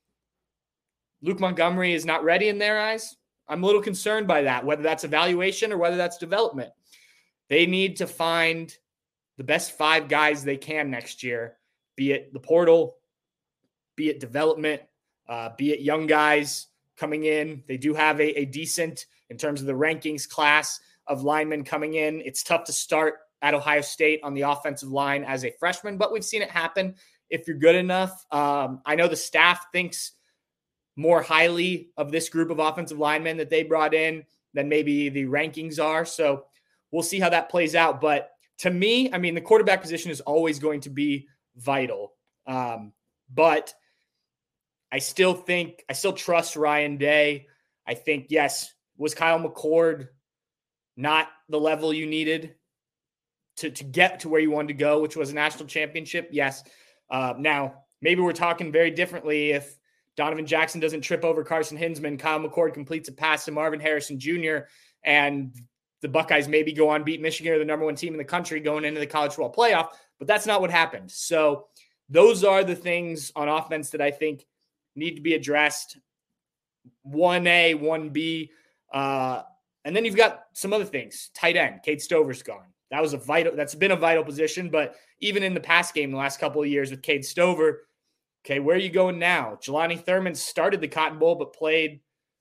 Luke Montgomery is not ready in their eyes. I'm a little concerned by that, whether that's evaluation or whether that's development. They need to find the best five guys they can next year, be it the portal, be it development, uh, be it young guys coming in. They do have a, a decent, in terms of the rankings, class of linemen coming in. It's tough to start at Ohio State on the offensive line as a freshman, but we've seen it happen if you're good enough. Um, I know the staff thinks more highly of this group of offensive linemen that they brought in than maybe the rankings are. So we'll see how that plays out. But to me, I mean, the quarterback position is always going to be vital. Um, but I still think, I still trust Ryan Day. I think, yes, was Kyle McCord not the level you needed to, to get to where you wanted to go, which was a national championship? Yes. Uh, now, maybe we're talking very differently if Donovan Jackson doesn't trip over Carson Hinsman, Kyle McCord completes a pass to Marvin Harrison Junior, and the Buckeyes maybe go on, beat Michigan, or the number one team in the country going into the college football playoff. But that's not what happened. So those are the things on offense that I think need to be addressed. one A, one B. Uh, and then you've got some other things. Tight end, Cade Stover's gone. That was a vital, that's been a vital position, but even in the pass game the last couple of years with Cade Stover, okay, where are you going now? Jelani Thurman started the Cotton Bowl, but played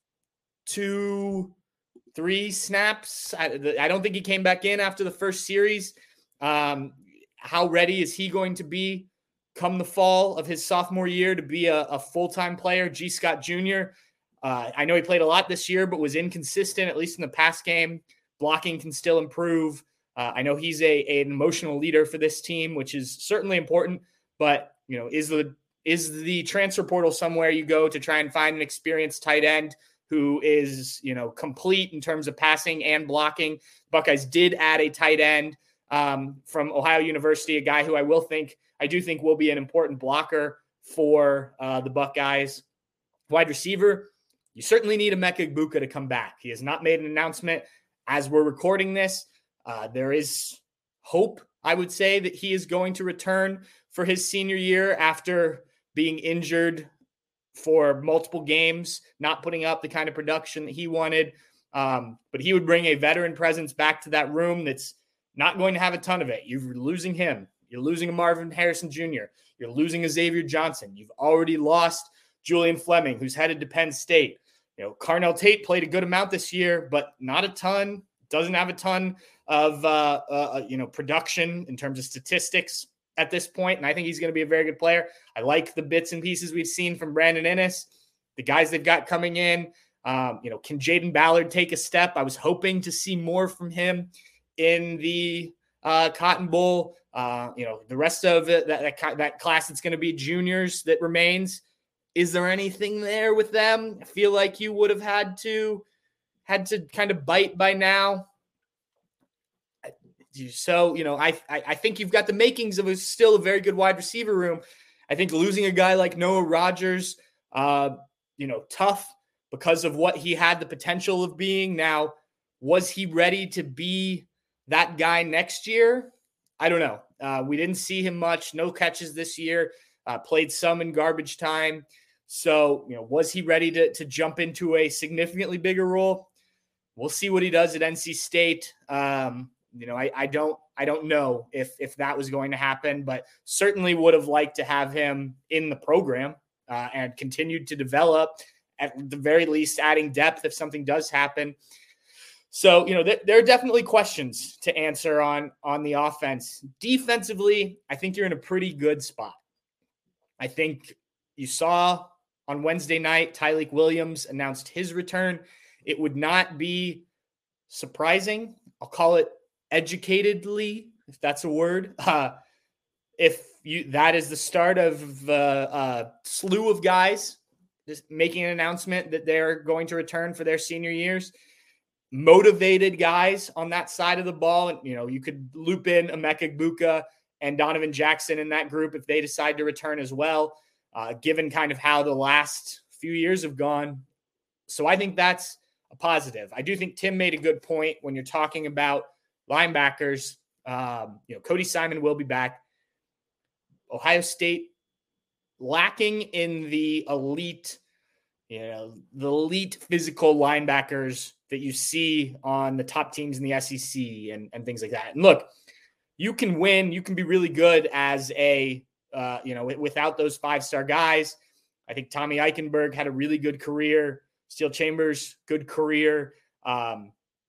two, three snaps. I, I don't think he came back in after the first series. Um, how ready is he going to be come the fall of his sophomore year to be a, a full-time player? G. Scott Junior Uh, I know he played a lot this year, but was inconsistent, at least in the pass game. Blocking can still improve. Uh, I know he's a, an emotional leader for this team, which is certainly important, but you know, is the Is the transfer portal somewhere you go to try and find an experienced tight end who is, you know, complete in terms of passing and blocking? Buckeyes did add a tight end um, from Ohio University, a guy who I will think, I do think will be an important blocker for uh, the Buckeyes. Wide receiver, you certainly need Emeka Egbuka to come back. He has not made an announcement as we're recording this. Uh, there is hope, I would say, that he is going to return for his senior year after being injured for multiple games, not putting up the kind of production that he wanted. Um, but he would bring a veteran presence back to that room that's not going to have a ton of it. You're losing him. You're losing a Marvin Harrison Junior You're losing a Xavier Johnson. You've already lost Julian Fleming, who's headed to Penn State. You know, Carnell Tate played a good amount this year, but not a ton. Doesn't have a ton of, uh, uh, you know, production in terms of statistics at this point, and I think he's going to be a very good player. I like the bits and pieces we've seen from Brandon Inniss, the guys they've got coming in. Um, you know, can Jaden Ballard take a step? I was hoping to see more from him in the uh, Cotton Bowl. Uh, you know, the rest of it, that, that, that class that's going to be juniors that remains. Is there anything there with them? I feel like you would have had to had to kind of bite by now. So, you know, I, I I think you've got the makings of a still a very good wide receiver room. I think losing a guy like Noah Rogers, uh, you know, tough because of what he had the potential of being. Now, was he ready to be that guy next year? I don't know. Uh, we didn't see him much. No catches this year. Uh, played some in garbage time. So, you know, was he ready to to jump into a significantly bigger role? We'll see what he does at N C State. Um, You know, I, I don't I don't know if if that was going to happen, but certainly would have liked to have him in the program uh, and continued to develop, at the very least adding depth if something does happen. So, you know, th- there are definitely questions to answer on, on the offense. Defensively, I think you're in a pretty good spot. I think you saw on Wednesday night, Tyleik Williams announced his return. It would not be surprising. I'll call it educatedly, if that's a word, uh, if you that is the start of the uh, uh, slew of guys just making an announcement that they're going to return for their senior years. Motivated guys on that side of the ball. And, you know, you could loop in Emeka Egbuka and Donovan Jackson in that group if they decide to return as well, uh, given kind of how the last few years have gone. So I think that's a positive. I do think Tim made a good point when you're talking about linebackers. Um, you know, Cody Simon will be back. Ohio State lacking in the elite, you know, the elite physical linebackers that you see on the top teams in the S E C and, and things like that. And look, you can win, you can be really good as a, uh, you know, without those five-star guys. I think Tommy Eichenberg had a really good career. Steel Chambers, good career. Um,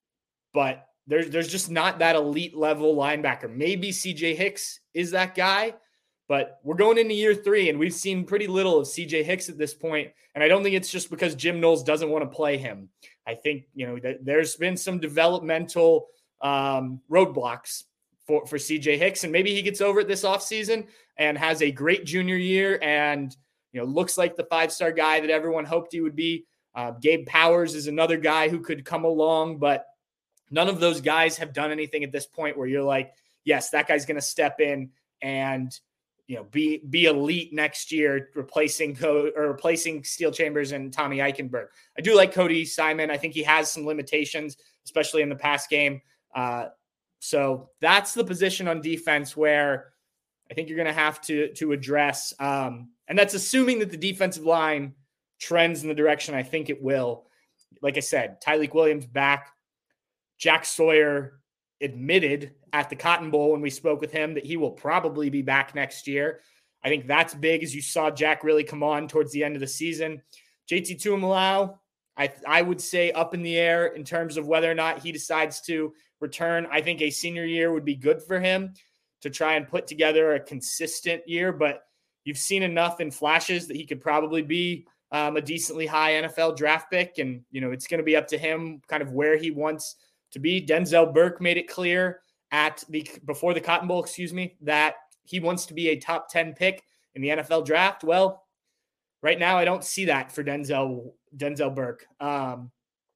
but There's there's just not that elite level linebacker. Maybe C J Hicks is that guy, but we're going into year three, and we've seen pretty little of C J Hicks at this point. And I don't think it's just because Jim Knowles doesn't want to play him. I think, you know, that there's been some developmental um, roadblocks for, for C J Hicks, and maybe he gets over it this offseason and has a great junior year and, you know, looks like the five-star guy that everyone hoped he would be. Uh, Gabe Powers is another guy who could come along, but none of those guys have done anything at this point where you're like, yes, that guy's going to step in and, you know, be be elite next year, replacing Co- or replacing Steel Chambers and Tommy Eichenberg. I do like Cody Simon. I think he has some limitations, especially in the pass game. Uh, so that's the position on defense where I think you're going to have to to address, um, and that's assuming that the defensive line trends in the direction I think it will. Like I said, Tyleik Williams back. Jack Sawyer admitted at the Cotton Bowl when we spoke with him that he will probably be back next year. I think that's big, as you saw Jack really come on towards the end of the season. J T Tuimoloau, I I would say up in the air in terms of whether or not he decides to return. I think a senior year would be good for him to try and put together a consistent year, but you've seen enough in flashes that he could probably be um, a decently high N F L draft pick. And, you know, it's going to be up to him kind of where he wants to be. Denzel Burke made it clear at the, before the Cotton Bowl, excuse me, that he wants to be a top ten pick in the N F L draft. Well, right now, I don't see that for Denzel, Denzel Burke. Um,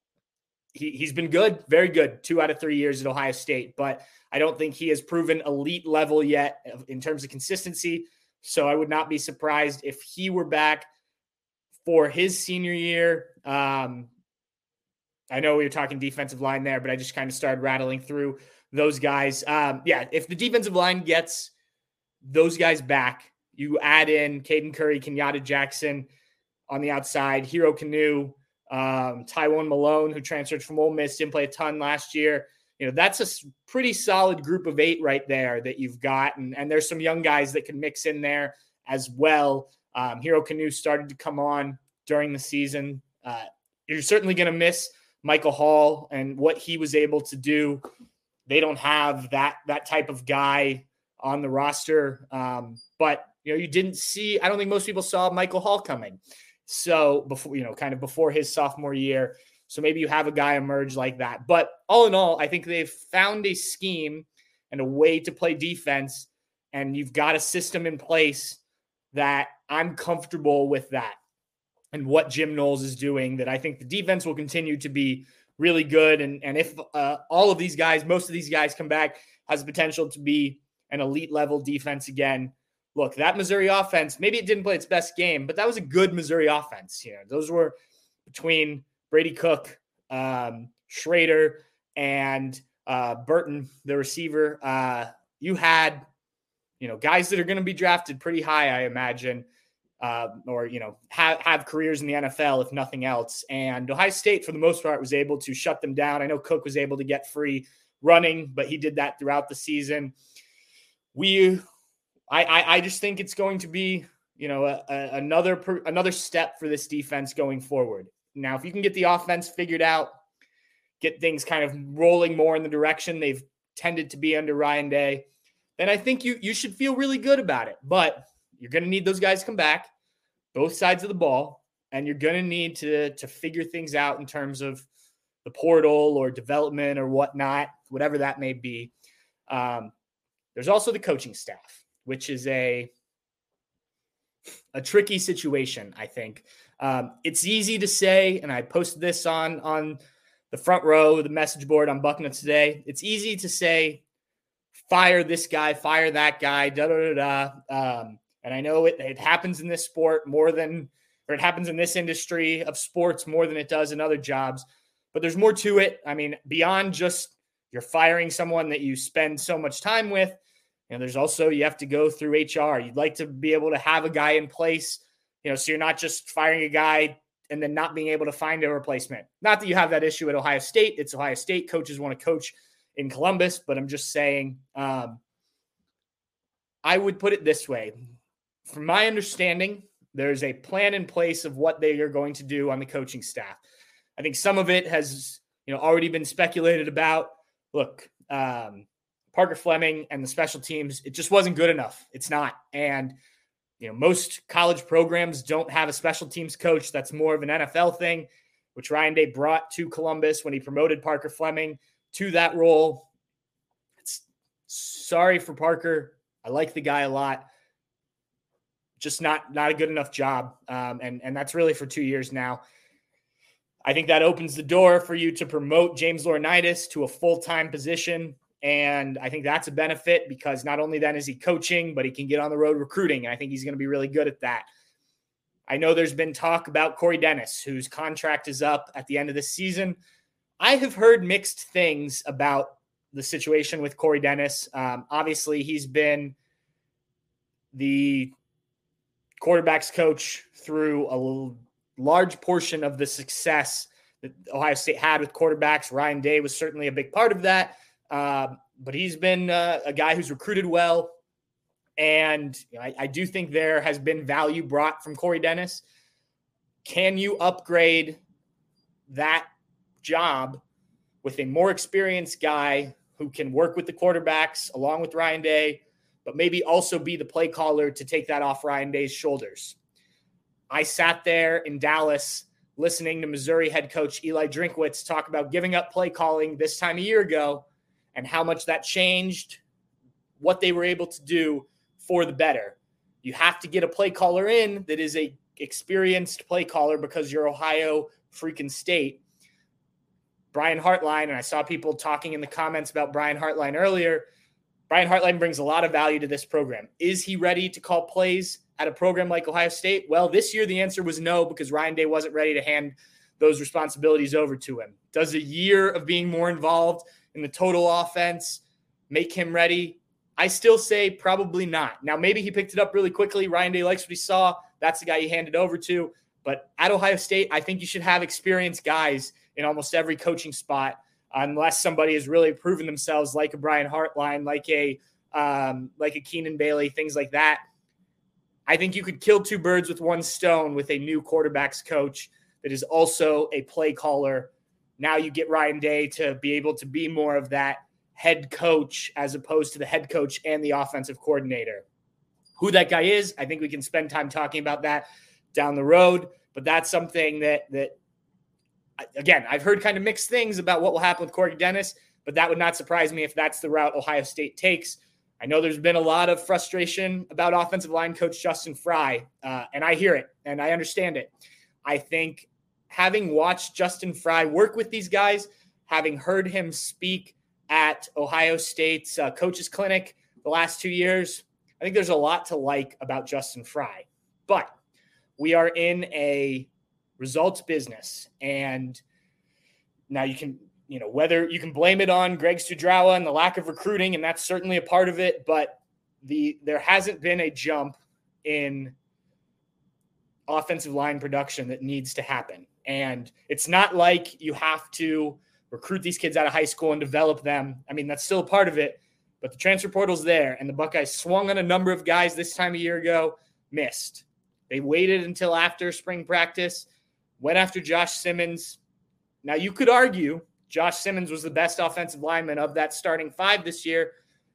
he, he's been good, very good, two out of three years at Ohio State, but I don't think he has proven elite level yet in terms of consistency. So I would not be surprised if he were back for his senior year. Um, I know we were talking defensive line there, but I just kind of started rattling through those guys. Um, yeah, if the defensive line gets those guys back, you add in Caden Curry, Kenyatta Jackson on the outside, Hero Kanu, um, Tywone Malone, who transferred from Ole Miss, didn't play a ton last year. You know, that's a pretty solid group of eight right there that you've got. And, and there's some young guys that can mix in there as well. Um, Hero Kanu started to come on during the season. Uh, you're certainly going to miss Michael Hall and what he was able to do. They don't have that, that type of guy on the roster. Um, but, you know, you didn't see, I don't think most people saw Michael Hall coming. So before, you know, kind of before his sophomore year. So maybe you have a guy emerge like that. But all in all, I think they've found a scheme and a way to play defense, and you've got a system in place that I'm comfortable with that and what Jim Knowles is doing, that I think the defense will continue to be really good. And, and if uh, all of these guys, most of these guys come back, has the potential to be an elite level defense again. Look, that Missouri offense, maybe it didn't play its best game, but that was a good Missouri offense. You know, those were between Brady Cook, um, Schrader, and uh, Burton, the receiver. Uh, you had, you know, guys that are going to be drafted pretty high, I imagine, uh, or, you know, have, have careers in the N F L, if nothing else. And Ohio State, for the most part, was able to shut them down. I know Cook was able to get free running, but he did that throughout the season. We, I, I, I just think it's going to be, you know, a, a, another another step for this defense going forward. Now, if you can get the offense figured out, get things kind of rolling more in the direction they've tended to be under Ryan Day, then I think you you should feel really good about it. But you're going to need those guys to come back, both sides of the ball, and you're going to need to to figure things out in terms of the portal or development or whatnot, whatever that may be. Um, there's also the coaching staff, which is a a tricky situation, I think. Um, it's easy to say, and I posted this on, on the front row, the message board on Bucknuts today. It's easy to say, fire this guy, fire that guy, da da da da. Um, and I know it, it happens in this sport more than, or it happens in this industry of sports more than it does in other jobs. But there's more to it. I mean, beyond just you're firing someone that you spend so much time with, you know, there's also, you have to go through H R. You'd like to be able to have a guy in place, you know, so you're not just firing a guy and then not being able to find a replacement. Not that you have that issue at Ohio State. It's Ohio State. Coaches want to coach in Columbus, but I'm just saying, um, I would put it this way. From my understanding, there's a plan in place of what they are going to do on the coaching staff. I think some of it has, you know, already been speculated about. Look, um, Parker Fleming and the special teams, it just wasn't good enough. It's not. And, you know, most college programs don't have a special teams coach. That's more of an N F L thing, which Ryan Day brought to Columbus when he promoted Parker Fleming to that role. It's sorry for Parker. I like the guy a lot. just not not a good enough job. Um, and, and that's really for two years now. I think that opens the door for you to promote James Laurinaitis to a full-time position. And I think that's a benefit because not only then is he coaching, but he can get on the road recruiting. And I think he's going to be really good at that. I know there's been talk about Corey Dennis, whose contract is up at the end of the season. I have heard mixed things about the situation with Corey Dennis. Um, obviously, he's been the quarterback's coach through a large portion of the success that Ohio State had with quarterbacks. Ryan Day was certainly a big part of that. Uh, but he's been uh, a guy who's recruited well. And you know, I, I do think there has been value brought from Corey Dennis. Can you upgrade that job with a more experienced guy who can work with the quarterbacks along with Ryan Day, but maybe also be the play caller to take that off Ryan Day's shoulders? I sat there in Dallas listening to Missouri head coach Eli Drinkwitz talk about giving up play calling this time a year ago and how much that changed what they were able to do for the better. You have to get a play caller in that is a experienced play caller because you're Ohio freaking State. Brian Hartline, and I saw people talking in the comments about Brian Hartline earlier. Brian Hartline brings a lot of value to this program. Is he ready to call plays at a program like Ohio State? Well, this year the answer was no, because Ryan Day wasn't ready to hand those responsibilities over to him. Does a year of being more involved in the total offense make him ready? I still say probably not. Now, maybe he picked it up really quickly. Ryan Day likes what he saw. That's the guy he handed over to. But at Ohio State, I think you should have experienced guys in almost every coaching spot, unless somebody has really proven themselves, like a Brian Hartline, like a um, like a Keenan Bailey, things like that. I think you could kill two birds with one stone with a new quarterbacks coach that is also a play caller. Now you get Ryan Day to be able to be more of that head coach as opposed to the head coach and the offensive coordinator. Who that guy is, I think we can spend time talking about that down the road, but that's something that, that again, I've heard kind of mixed things about what will happen with Corey Dennis, but that would not surprise me if that's the route Ohio State takes. I know there's been a lot of frustration about offensive line coach Justin Fry, uh, and I hear it, and I understand it. I think having watched Justin Fry work with these guys, having heard him speak at Ohio State's uh, coaches clinic the last two years, I think there's a lot to like about Justin Fry. But we are in a results business, and now you can, you know, whether you can blame it on Greg Studrawa and the lack of recruiting, and that's certainly a part of it, but the there hasn't been a jump in offensive line production that needs to happen. And it's not like you have to recruit these kids out of high school and develop them. I mean, that's still a part of it, but the transfer portal's there, and the Buckeyes swung on a number of guys this time a year ago, missed. They waited until after spring practice, went after Josh Simmons. Now, you could argue Josh Simmons was the best offensive lineman of that starting five this year.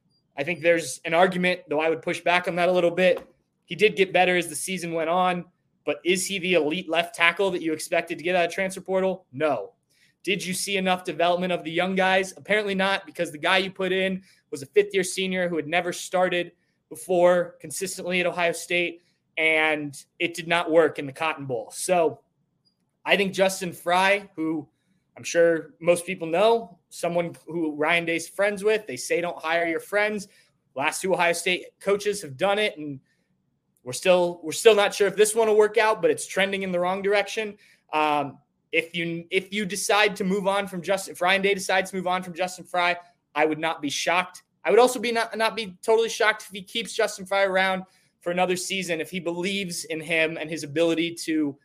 I think there's an argument, though I would push back on that a little bit. He did get better as the season went on, but is he the elite left tackle that you expected to get out of transfer portal? No. Did you see enough development of the young guys? Apparently not, because the guy you put in was a fifth-year senior who had never started before consistently at Ohio State, and it did not work in the Cotton Bowl. So I think Justin Fry, who I'm sure most people know, someone who Ryan Day's friends with, they say don't hire your friends. Last two Ohio State coaches have done it, and we're still we're still not sure if this one will work out, but it's trending in the wrong direction. Um, if you if you decide to move on from Justin, if Ryan Day decides to move on from Justin Fry, I would not be shocked. I would also be not not be totally shocked if he keeps Justin Fry around for another season, if he believes in him and his ability to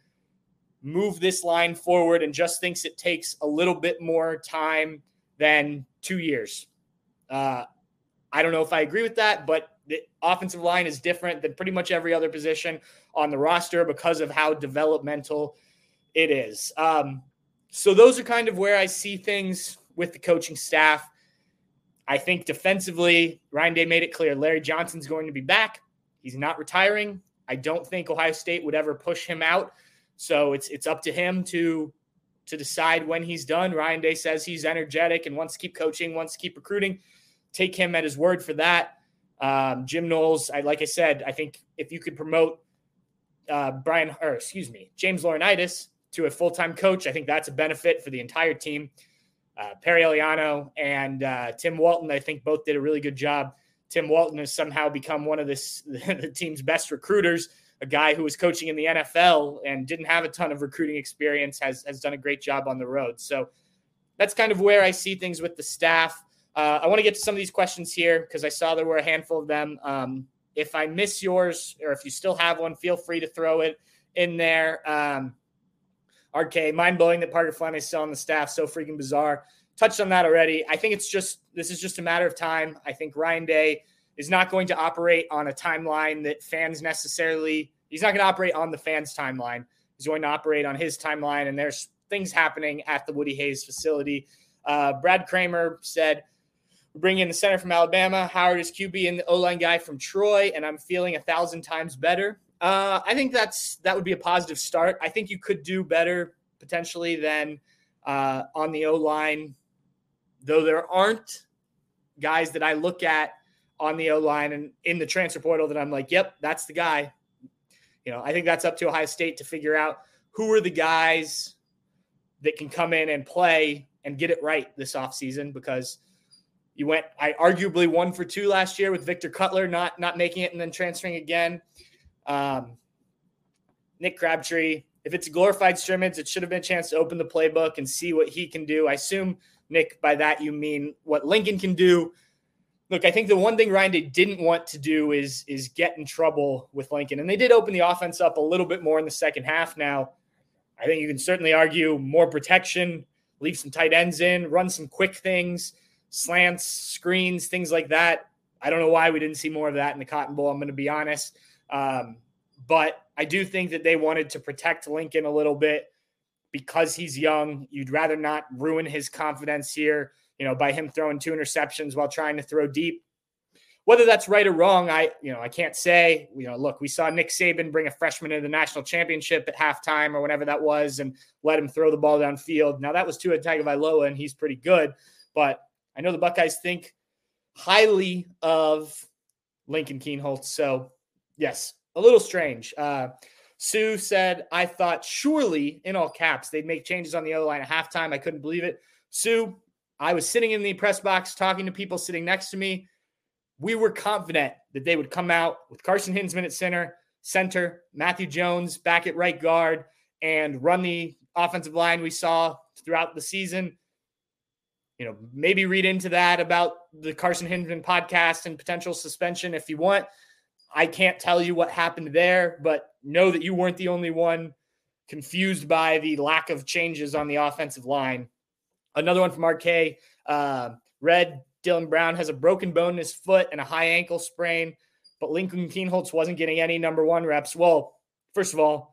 move this line forward and just thinks it takes a little bit more time than two years. Uh, I don't know if I agree with that, but the offensive line is different than pretty much every other position on the roster because of how developmental it is. Um, so those are kind of where I see things with the coaching staff. I think defensively, Ryan Day made it clear Larry Johnson's going to be back. He's not retiring. I don't think Ohio State would ever push him out. So it's it's up to him to, to decide when he's done. Ryan Day says he's energetic and wants to keep coaching, wants to keep recruiting. Take him at his word for that. Um, Jim Knowles, I, like I said, I think if you could promote uh, Brian, or excuse me, James Laurinaitis to a full-time coach. I think that's a benefit for the entire team. Uh, Perry Eliano and uh, Tim Walton, I think both did a really good job. Tim Walton has somehow become one of this, the team's best recruiters, a guy who was coaching in the N F L and didn't have a ton of recruiting experience, has, has done a great job on the road. So that's kind of where I see things with the staff. Uh, I want to get to some of these questions here because I saw there were a handful of them. Um, if I miss yours or if you still have one, feel free to throw it in there. Um, R K, mind-blowing that Parker Fleming is still on the staff. So freaking bizarre. Touched on that already. I think it's just, this is just a matter of time. I think Ryan Day is not going to operate on a timeline that fans necessarily, he's not going to operate on the fans' timeline. He's going to operate on his timeline, and there's things happening at the Woody Hayes facility. Uh, Brad Kramer said, we're bringing in the center from Alabama. Howard is Q B and the O-line guy from Troy, and I'm feeling a thousand times better. Uh, I think that's that would be a positive start. I think you could do better potentially than uh, on the O-line, though there aren't guys that I look at on the O-line and in the transfer portal that I'm like, yep, that's the guy. You know, I think that's up to Ohio State to figure out who are the guys that can come in and play and get it right this offseason, because you went, I arguably one for two last year with Victor Cutler not not making it and then transferring again. Um, Nick Crabtree, if it's a glorified scrimmage, it should have been a chance to open the playbook and see what he can do. I assume, Nick, by that you mean what Lincoln can do. Look, I think the one thing Ryan Day didn't want to do is, is get in trouble with Lincoln. And they did open the offense up a little bit more in the second half. Now, I think you can certainly argue more protection, leave some tight ends in, run some quick things, slants, screens, things like that. I don't know why we didn't see more of that in the Cotton Bowl, I'm going to be honest. Um, but I do think that they wanted to protect Lincoln a little bit because he's young. You'd rather not ruin his confidence here, you know, by him throwing two interceptions while trying to throw deep. Whether that's right or wrong, I, you know, I can't say. You know, look, we saw Nick Saban bring a freshman to the national championship at halftime or whatever that was and let him throw the ball downfield. Now, that was Tua Tagovailoa, and he's pretty good. But I know the Buckeyes think highly of Lincoln Kienholz. So, yes, a little strange. Uh, Sue said, I thought surely, in all caps, they'd make changes on the O-line at halftime. I couldn't believe it. Sue, I was sitting in the press box talking to people sitting next to me. We were confident that they would come out with Carson Hinsman at center, center, Matthew Jones back at right guard, and run the offensive line we saw throughout the season. You know, maybe read into that about the Carson Hinsman podcast and potential suspension if you want. I can't tell you what happened there, but know that you weren't the only one confused by the lack of changes on the offensive line. Another one from R K. Uh, Red, Dylan Brown has a broken bone in his foot and a high ankle sprain, but Lincoln Kienholz wasn't getting any number one reps. Well, first of all,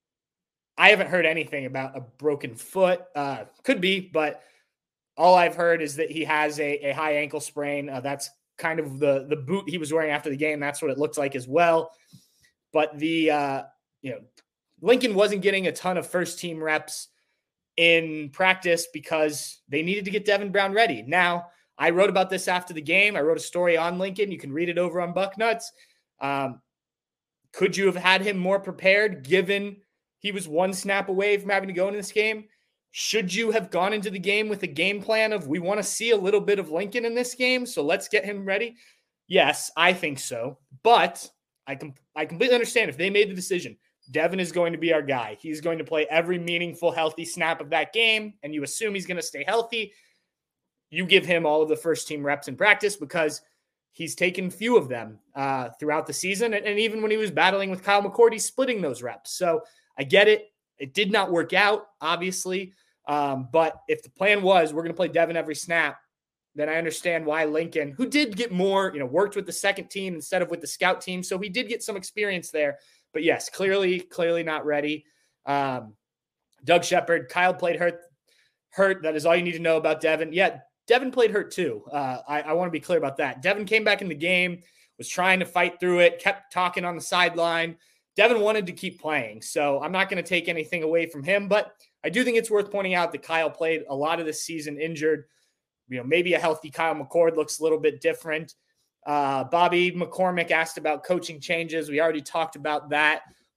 I haven't heard anything about a broken foot. Uh, could be, but all I've heard is that he has a, a high ankle sprain. Uh, that's kind of the, the boot he was wearing after the game. That's what it looked like as well. But the, uh, you know, Lincoln wasn't getting a ton of first team reps in practice because they needed to get Devin Brown ready. Now, I wrote about this after the game. I wrote a story on Lincoln. You can read it over on Bucknuts. Um, could you have had him more prepared given he was one snap away from having to go into this game? Should you have gone into the game with a game plan of we want to see a little bit of Lincoln in this game, so let's get him ready? Yes, I think so. But I, com- I completely understand if they made the decision, Devin is going to be our guy. He's going to play every meaningful, healthy snap of that game, and you assume he's going to stay healthy. You give him all of the first team reps in practice because he's taken few of them uh, throughout the season. And, and even when he was battling with Kyle McCord, he's splitting those reps. So I get it. It did not work out, obviously. Um, but if the plan was we're going to play Devin every snap, then I understand why Lincoln, who did get more, you know, worked with the second team instead of with the scout team. So he did get some experience there. But yes, clearly, clearly not ready. Um, Doug Shepard, Kyle played hurt. Hurt. That is all you need to know about Devin. Yeah, Devin played hurt too. Uh, I, I want to be clear about that. Devin came back in the game, was trying to fight through it, kept talking on the sideline. Devin wanted to keep playing, so I'm not going to take anything away from him. But I do think it's worth pointing out that Kyle played a lot of this season injured. You know, maybe a healthy Kyle McCord looks a little bit different. Uh, Bobby McCormick asked about coaching changes. We already talked about that.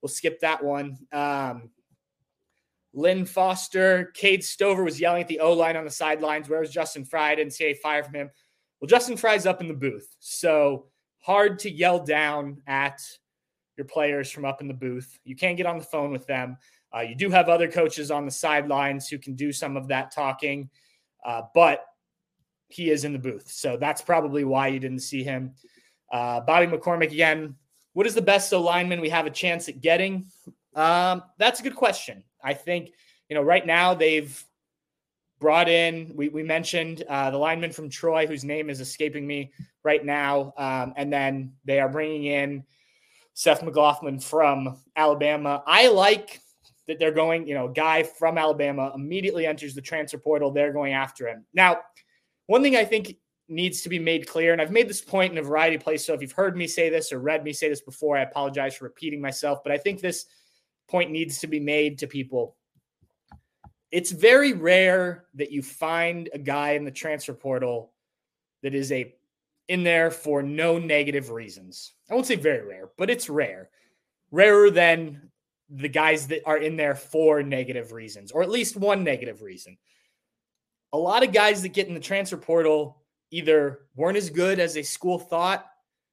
we'll skip that one. Um, Lynn Foster, Cade Stover was yelling at the O-line on the sidelines. Where was Justin Frye? I didn't see a fire from him. Well, Justin Frye's up in the booth, so hard to yell down at your players from up in the booth. You can't get on the phone with them. Uh, you do have other coaches on the sidelines who can do some of that talking, uh, but he is in the booth. So that's probably why you didn't see him. Uh, Bobby McCormick, again, what is the best O-lineman we have a chance at getting? Um, that's a good question. I think, you know, right now they've brought in, we, we mentioned uh, the lineman from Troy, whose name is escaping me right now. Um, and then they are bringing in Seth McLaughlin from Alabama. I like that they're going, you know, a guy from Alabama immediately enters the transfer portal. They're going after him. Now, one thing I think needs to be made clear, and I've made this point in a variety of places, so if you've heard me say this or read me say this before, I apologize for repeating myself, but I think this point needs to be made to people. It's very rare that you find a guy in the transfer portal that is a in there for no negative reasons. I won't say very rare, but it's rare. Rarer than the guys that are in there for negative reasons, or at least one negative reason. A lot of guys that get in the transfer portal either weren't as good as a school thought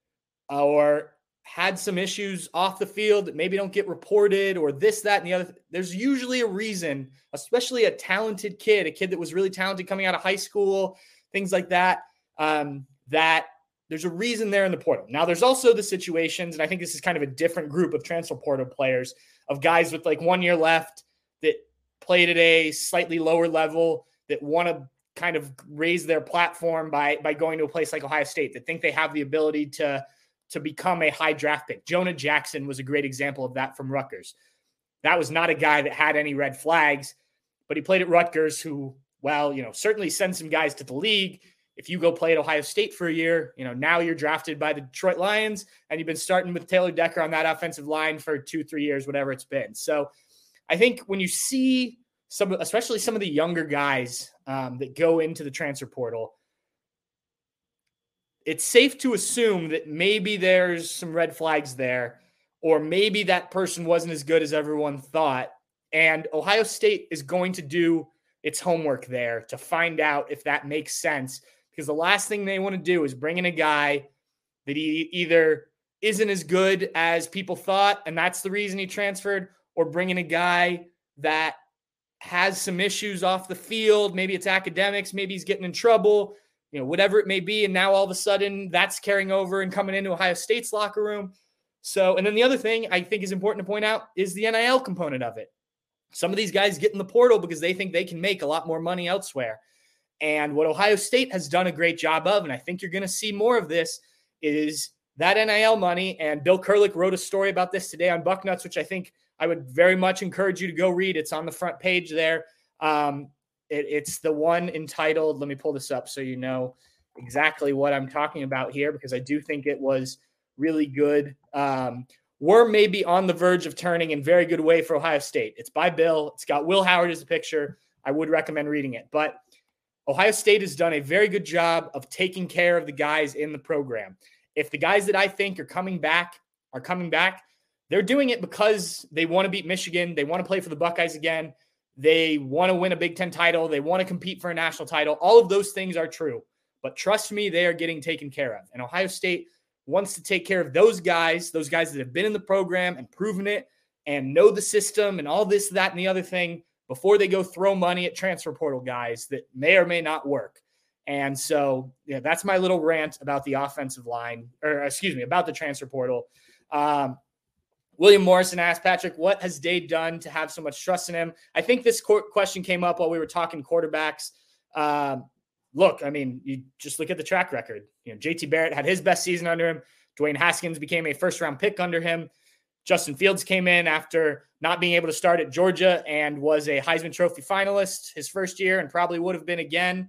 or had some issues off the field that maybe don't get reported, or this, that, and the other. There's usually a reason, especially a talented kid, a kid that was really talented coming out of high school, things like that, um, that there's a reason they're in the portal. Now, there's also the situations, and I think this is kind of a different group of transfer portal players, of guys with like one year left that played at a slightly lower level that want to kind of raise their platform by, by going to a place like Ohio State, that think they have the ability to, to become a high draft pick. Jonah Jackson was a great example of that from Rutgers. That was not a guy that had any red flags, but he played at Rutgers, who, well, you know, certainly send some guys to the league. If you go play at Ohio State for a year, you know, now you're drafted by the Detroit Lions and you've been starting with Taylor Decker on that offensive line for two, three years, whatever it's been. So I think when you see some, especially some of the younger guys um, that go into the transfer portal, it's safe to assume that maybe there's some red flags there, or maybe that person wasn't as good as everyone thought. And Ohio State is going to do its homework there to find out if that makes sense, because the last thing they want to do is bring in a guy that he either isn't as good as people thought, and that's the reason he transferred, or bring in a guy that has some issues off the field. Maybe it's academics, maybe he's getting in trouble, you know, whatever it may be. And now all of a sudden that's carrying over and coming into Ohio State's locker room. So, and then the other thing I think is important to point out is the N I L component of it. Some of these guys get in the portal because they think they can make a lot more money elsewhere. And what Ohio State has done a great job of, and I think you're going to see more of this, is that N I L money. And Bill Kurlick wrote a story about this today on Bucknuts, which I think I would very much encourage you to go read. It's on the front page there. Um, it, it's the one entitled, let me pull this up so you know exactly what I'm talking about here, because I do think it was really good. Um, we're maybe on the verge of turning in very good way for Ohio State. It's by Bill. It's got Will Howard as a picture. I would recommend reading it. But Ohio State has done a very good job of taking care of the guys in the program. If the guys that I think are coming back are coming back, they're doing it because they want to beat Michigan. They want to play for the Buckeyes again. They want to win a Big Ten title. They want to compete for a national title. All of those things are true. But trust me, they are getting taken care of. And Ohio State wants to take care of those guys, those guys that have been in the program and proven it and know the system and all this, that, and the other thing before they go throw money at transfer portal guys that may or may not work. And so, yeah, that's my little rant about the offensive line, or excuse me, about the transfer portal. Um, William Morrison asked, Patrick, what has Day done to have so much trust in him? I think this question came up while we were talking quarterbacks. Um, look, I mean, you just look at the track record. You know, J T Barrett had his best season under him. Dwayne Haskins became a first-round pick under him. Justin Fields came in after not being able to start at Georgia and was a Heisman Trophy finalist his first year, and probably would have been again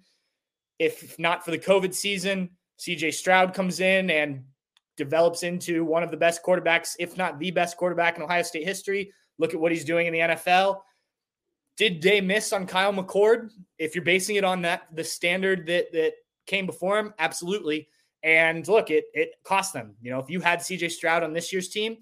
if not for the COVID season. C J Stroud comes in and develops into one of the best quarterbacks, if not the best quarterback in Ohio State history. Look at what he's doing in the N F L. Did Day miss on Kyle McCord? If you're basing it on that, the standard that that came before him, absolutely. And look, it it cost them. You know, if you had C J Stroud on this year's team,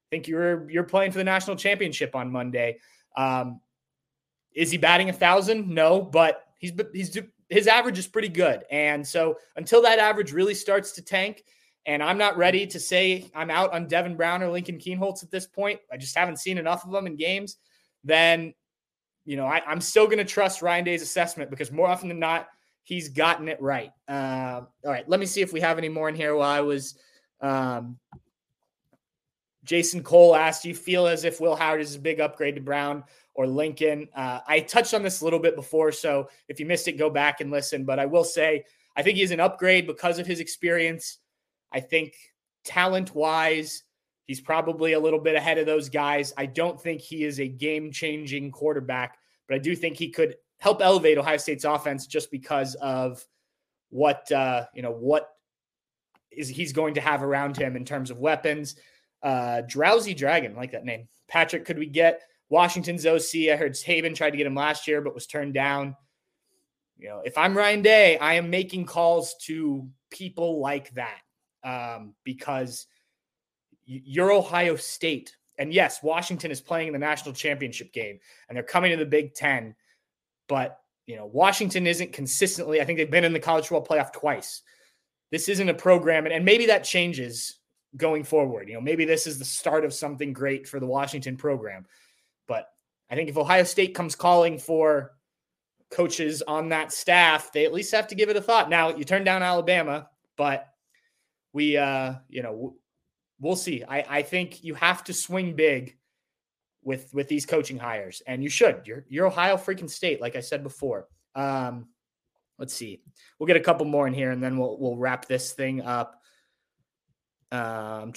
think you're you're playing for the national championship on Monday. Um, is he batting a thousand? No, but he's he's his average is pretty good. And so until that average really starts to tank, and I'm not ready to say I'm out on Devin Brown or Lincoln Kienholz at this point, I just haven't seen enough of them in games, then, you know, I, I'm still going to trust Ryan Day's assessment, because more often than not, he's gotten it right. Uh, all right, let me see if we have any more in here while I was um, – Jason Cole asked, do you feel as if Will Howard is a big upgrade to Brown or Lincoln? Uh, I touched on this a little bit before, so if you missed it, go back and listen. But I will say I think he's an upgrade because of his experience. I think talent-wise, he's probably a little bit ahead of those guys. I don't think he is a game-changing quarterback, but I do think he could help elevate Ohio State's offense just because of what uh, you know what is he's going to have around him in terms of weapons. Uh, Drowsy Dragon, I like that name. Patrick, could we get Washington's O C? I heard Saban tried to get him last year, but was turned down. You know, if I'm Ryan Day, I am making calls to people like that um, because you're Ohio State. And yes, Washington is playing in the national championship game and they're coming to the Big Ten. But, you know, Washington isn't consistently, I think they've been in the college football playoff twice. This isn't a program, and, and maybe that changes going forward. You know, maybe this is the start of something great for the Washington program. But I think if Ohio State comes calling for coaches on that staff, they at least have to give it a thought. Now, you turn down Alabama, but we, uh, you know, we'll see. I, I think you have to swing big with with these coaching hires, and you should. You're you're Ohio freaking State, like I said before. Um, let's see. We'll get a couple more in here, and then we'll we'll wrap this thing up. Um,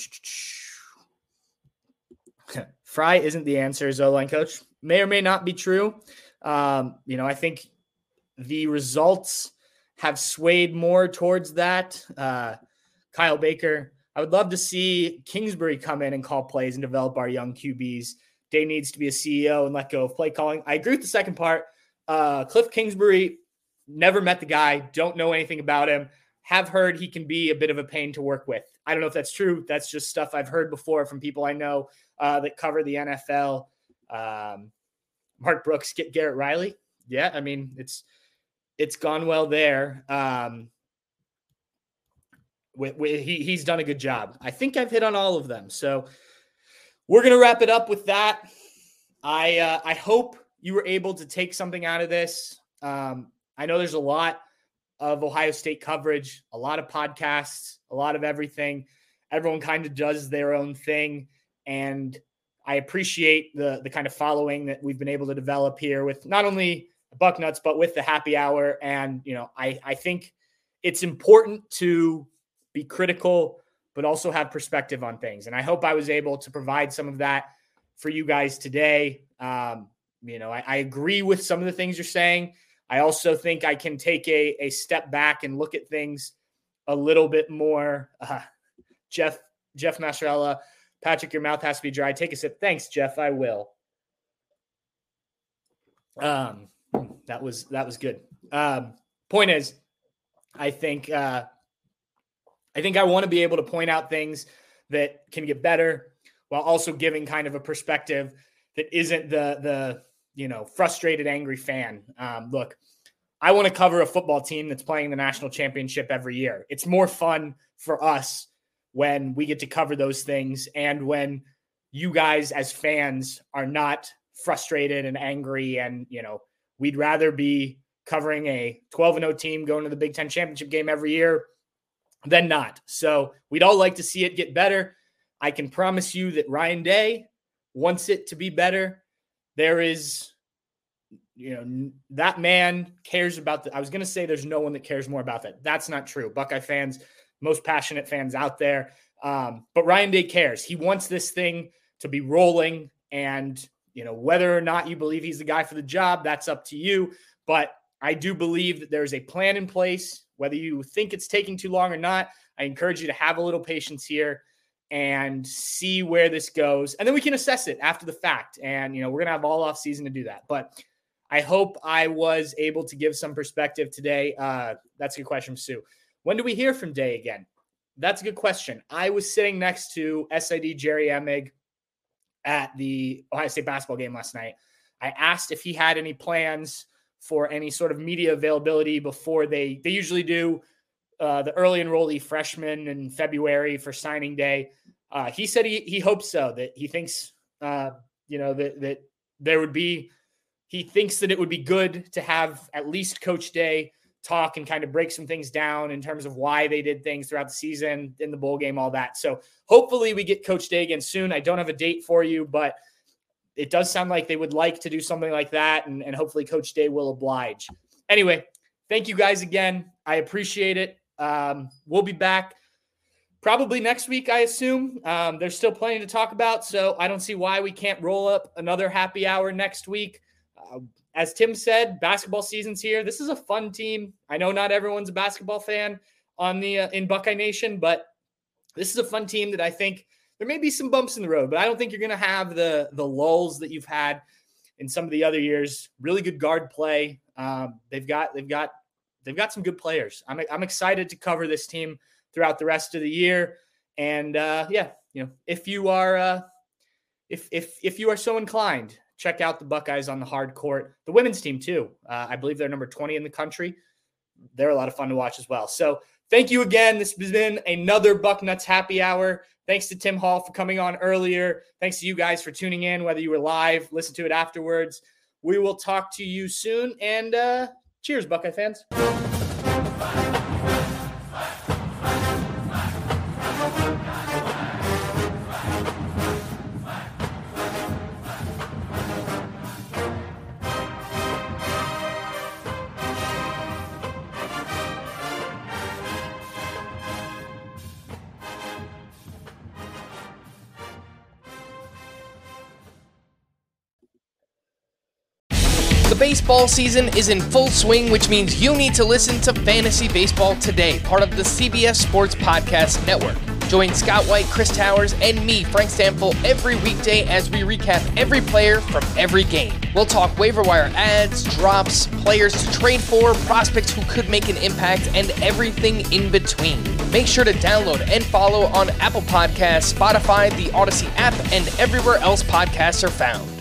Fry isn't the answer as O-line coach. May or may not be true. Um, you know, I think the results have swayed more towards that. Uh, Kyle Baker, I would love to see Kingsbury come in and call plays and develop our young Q Bs. Day needs to be a C E O and let go of play calling. I agree with the second part. Uh, Cliff Kingsbury, never met the guy, don't know anything about him. Have heard he can be a bit of a pain to work with. I don't know if that's true. That's just stuff I've heard before from people I know uh, that cover the N F L. Um, Mark Brooks, get Garrett Riley. Yeah, I mean, it's it's gone well there. Um, with, with, he, he's done a good job. I think I've hit on all of them. So we're going to wrap it up with that. I uh, I hope you were able to take something out of this. Um, I know there's a lot of Ohio State coverage, a lot of podcasts, a lot of everything. Everyone kind of does their own thing. And I appreciate the the kind of following that we've been able to develop here with not only Bucknuts, but with the happy hour. And, you know, I, I think it's important to be critical, but also have perspective on things. And I hope I was able to provide some of that for you guys today. Um, you know, I, I agree with some of the things you're saying. I also think I can take a, a step back and look at things a little bit more. Uh, Jeff, Jeff Mastrella, Patrick, your mouth has to be dry. Take a sip. Thanks, Jeff. I will. Um, that was, that was good. Um, point is, I think, uh, I think I want to be able to point out things that can get better while also giving kind of a perspective that isn't the, the, you know, frustrated, angry fan. Um, look, I want to cover a football team that's playing the national championship every year. It's more fun for us when we get to cover those things and when you guys as fans are not frustrated and angry. And, you know, we'd rather be covering a twelve and oh team going to the Big Ten championship game every year than not. So we'd all like to see it get better. I can promise you that Ryan Day wants it to be better. There is, you know, that man cares about the, I was going to say there's no one that cares more about that. That's not true. Buckeye fans, most passionate fans out there. Um, but Ryan Day cares. He wants this thing to be rolling. And, you know, whether or not you believe he's the guy for the job, that's up to you. But I do believe that there's a plan in place. Whether you think it's taking too long or not, I encourage you to have a little patience here and see where this goes. And then we can assess it after the fact. And, you know, we're going to have all off season to do that. But I hope I was able to give some perspective today. Uh, that's a good question from Sue. When do we hear from Day again? That's a good question. I was sitting next to S I D Jerry Emig at the Ohio State basketball game last night. I asked if he had any plans for any sort of media availability before they, they usually do uh, the early enrollee freshmen in February for signing day. Uh, he said he, he hopes so, that he thinks, uh, you know, that, that there would be, he thinks that it would be good to have at least Coach Day talk and kind of break some things down in terms of why they did things throughout the season, in the bowl game, all that. So hopefully we get Coach Day again soon. I don't have a date for you, but it does sound like they would like to do something like that. And, and hopefully Coach Day will oblige. Anyway, thank you guys again. I appreciate it. Um, we'll be back probably next week, I assume. Um, there's still plenty to talk about, so I don't see why we can't roll up another happy hour next week. Uh, as Tim said, basketball season's here. This is a fun team. I know not everyone's a basketball fan on the uh, in Buckeye Nation, but this is a fun team that I think there may be some bumps in the road, but I don't think you're going to have the the lulls that you've had in some of the other years. Really good guard play. Um, they've got they've got they've got some good players. I'm I'm excited to cover this team throughout the rest of the year. And uh, yeah, you know, if you are uh, if if if you are so inclined, check out the Buckeyes on the hard court. The women's team too. Uh, I believe they're number twenty in the country. They're a lot of fun to watch as well. So thank you again. This has been another Bucknuts Happy Hour. Thanks to Tim Hall for coming on earlier. Thanks to you guys for tuning in, whether you were live, listen to it afterwards. We will talk to you soon. And uh, cheers, Buckeye fans. The baseball season is in full swing, which means you need to listen to Fantasy Baseball Today, part of the C B S Sports Podcast Network. Join Scott White, Chris Towers, and me, Frank Stample, every weekday as we recap every player from every game. We'll talk waiver wire ads, drops, players to trade for, prospects who could make an impact, and everything in between. Make sure to download and follow on Apple Podcasts, Spotify, the Odyssey app, and everywhere else podcasts are found.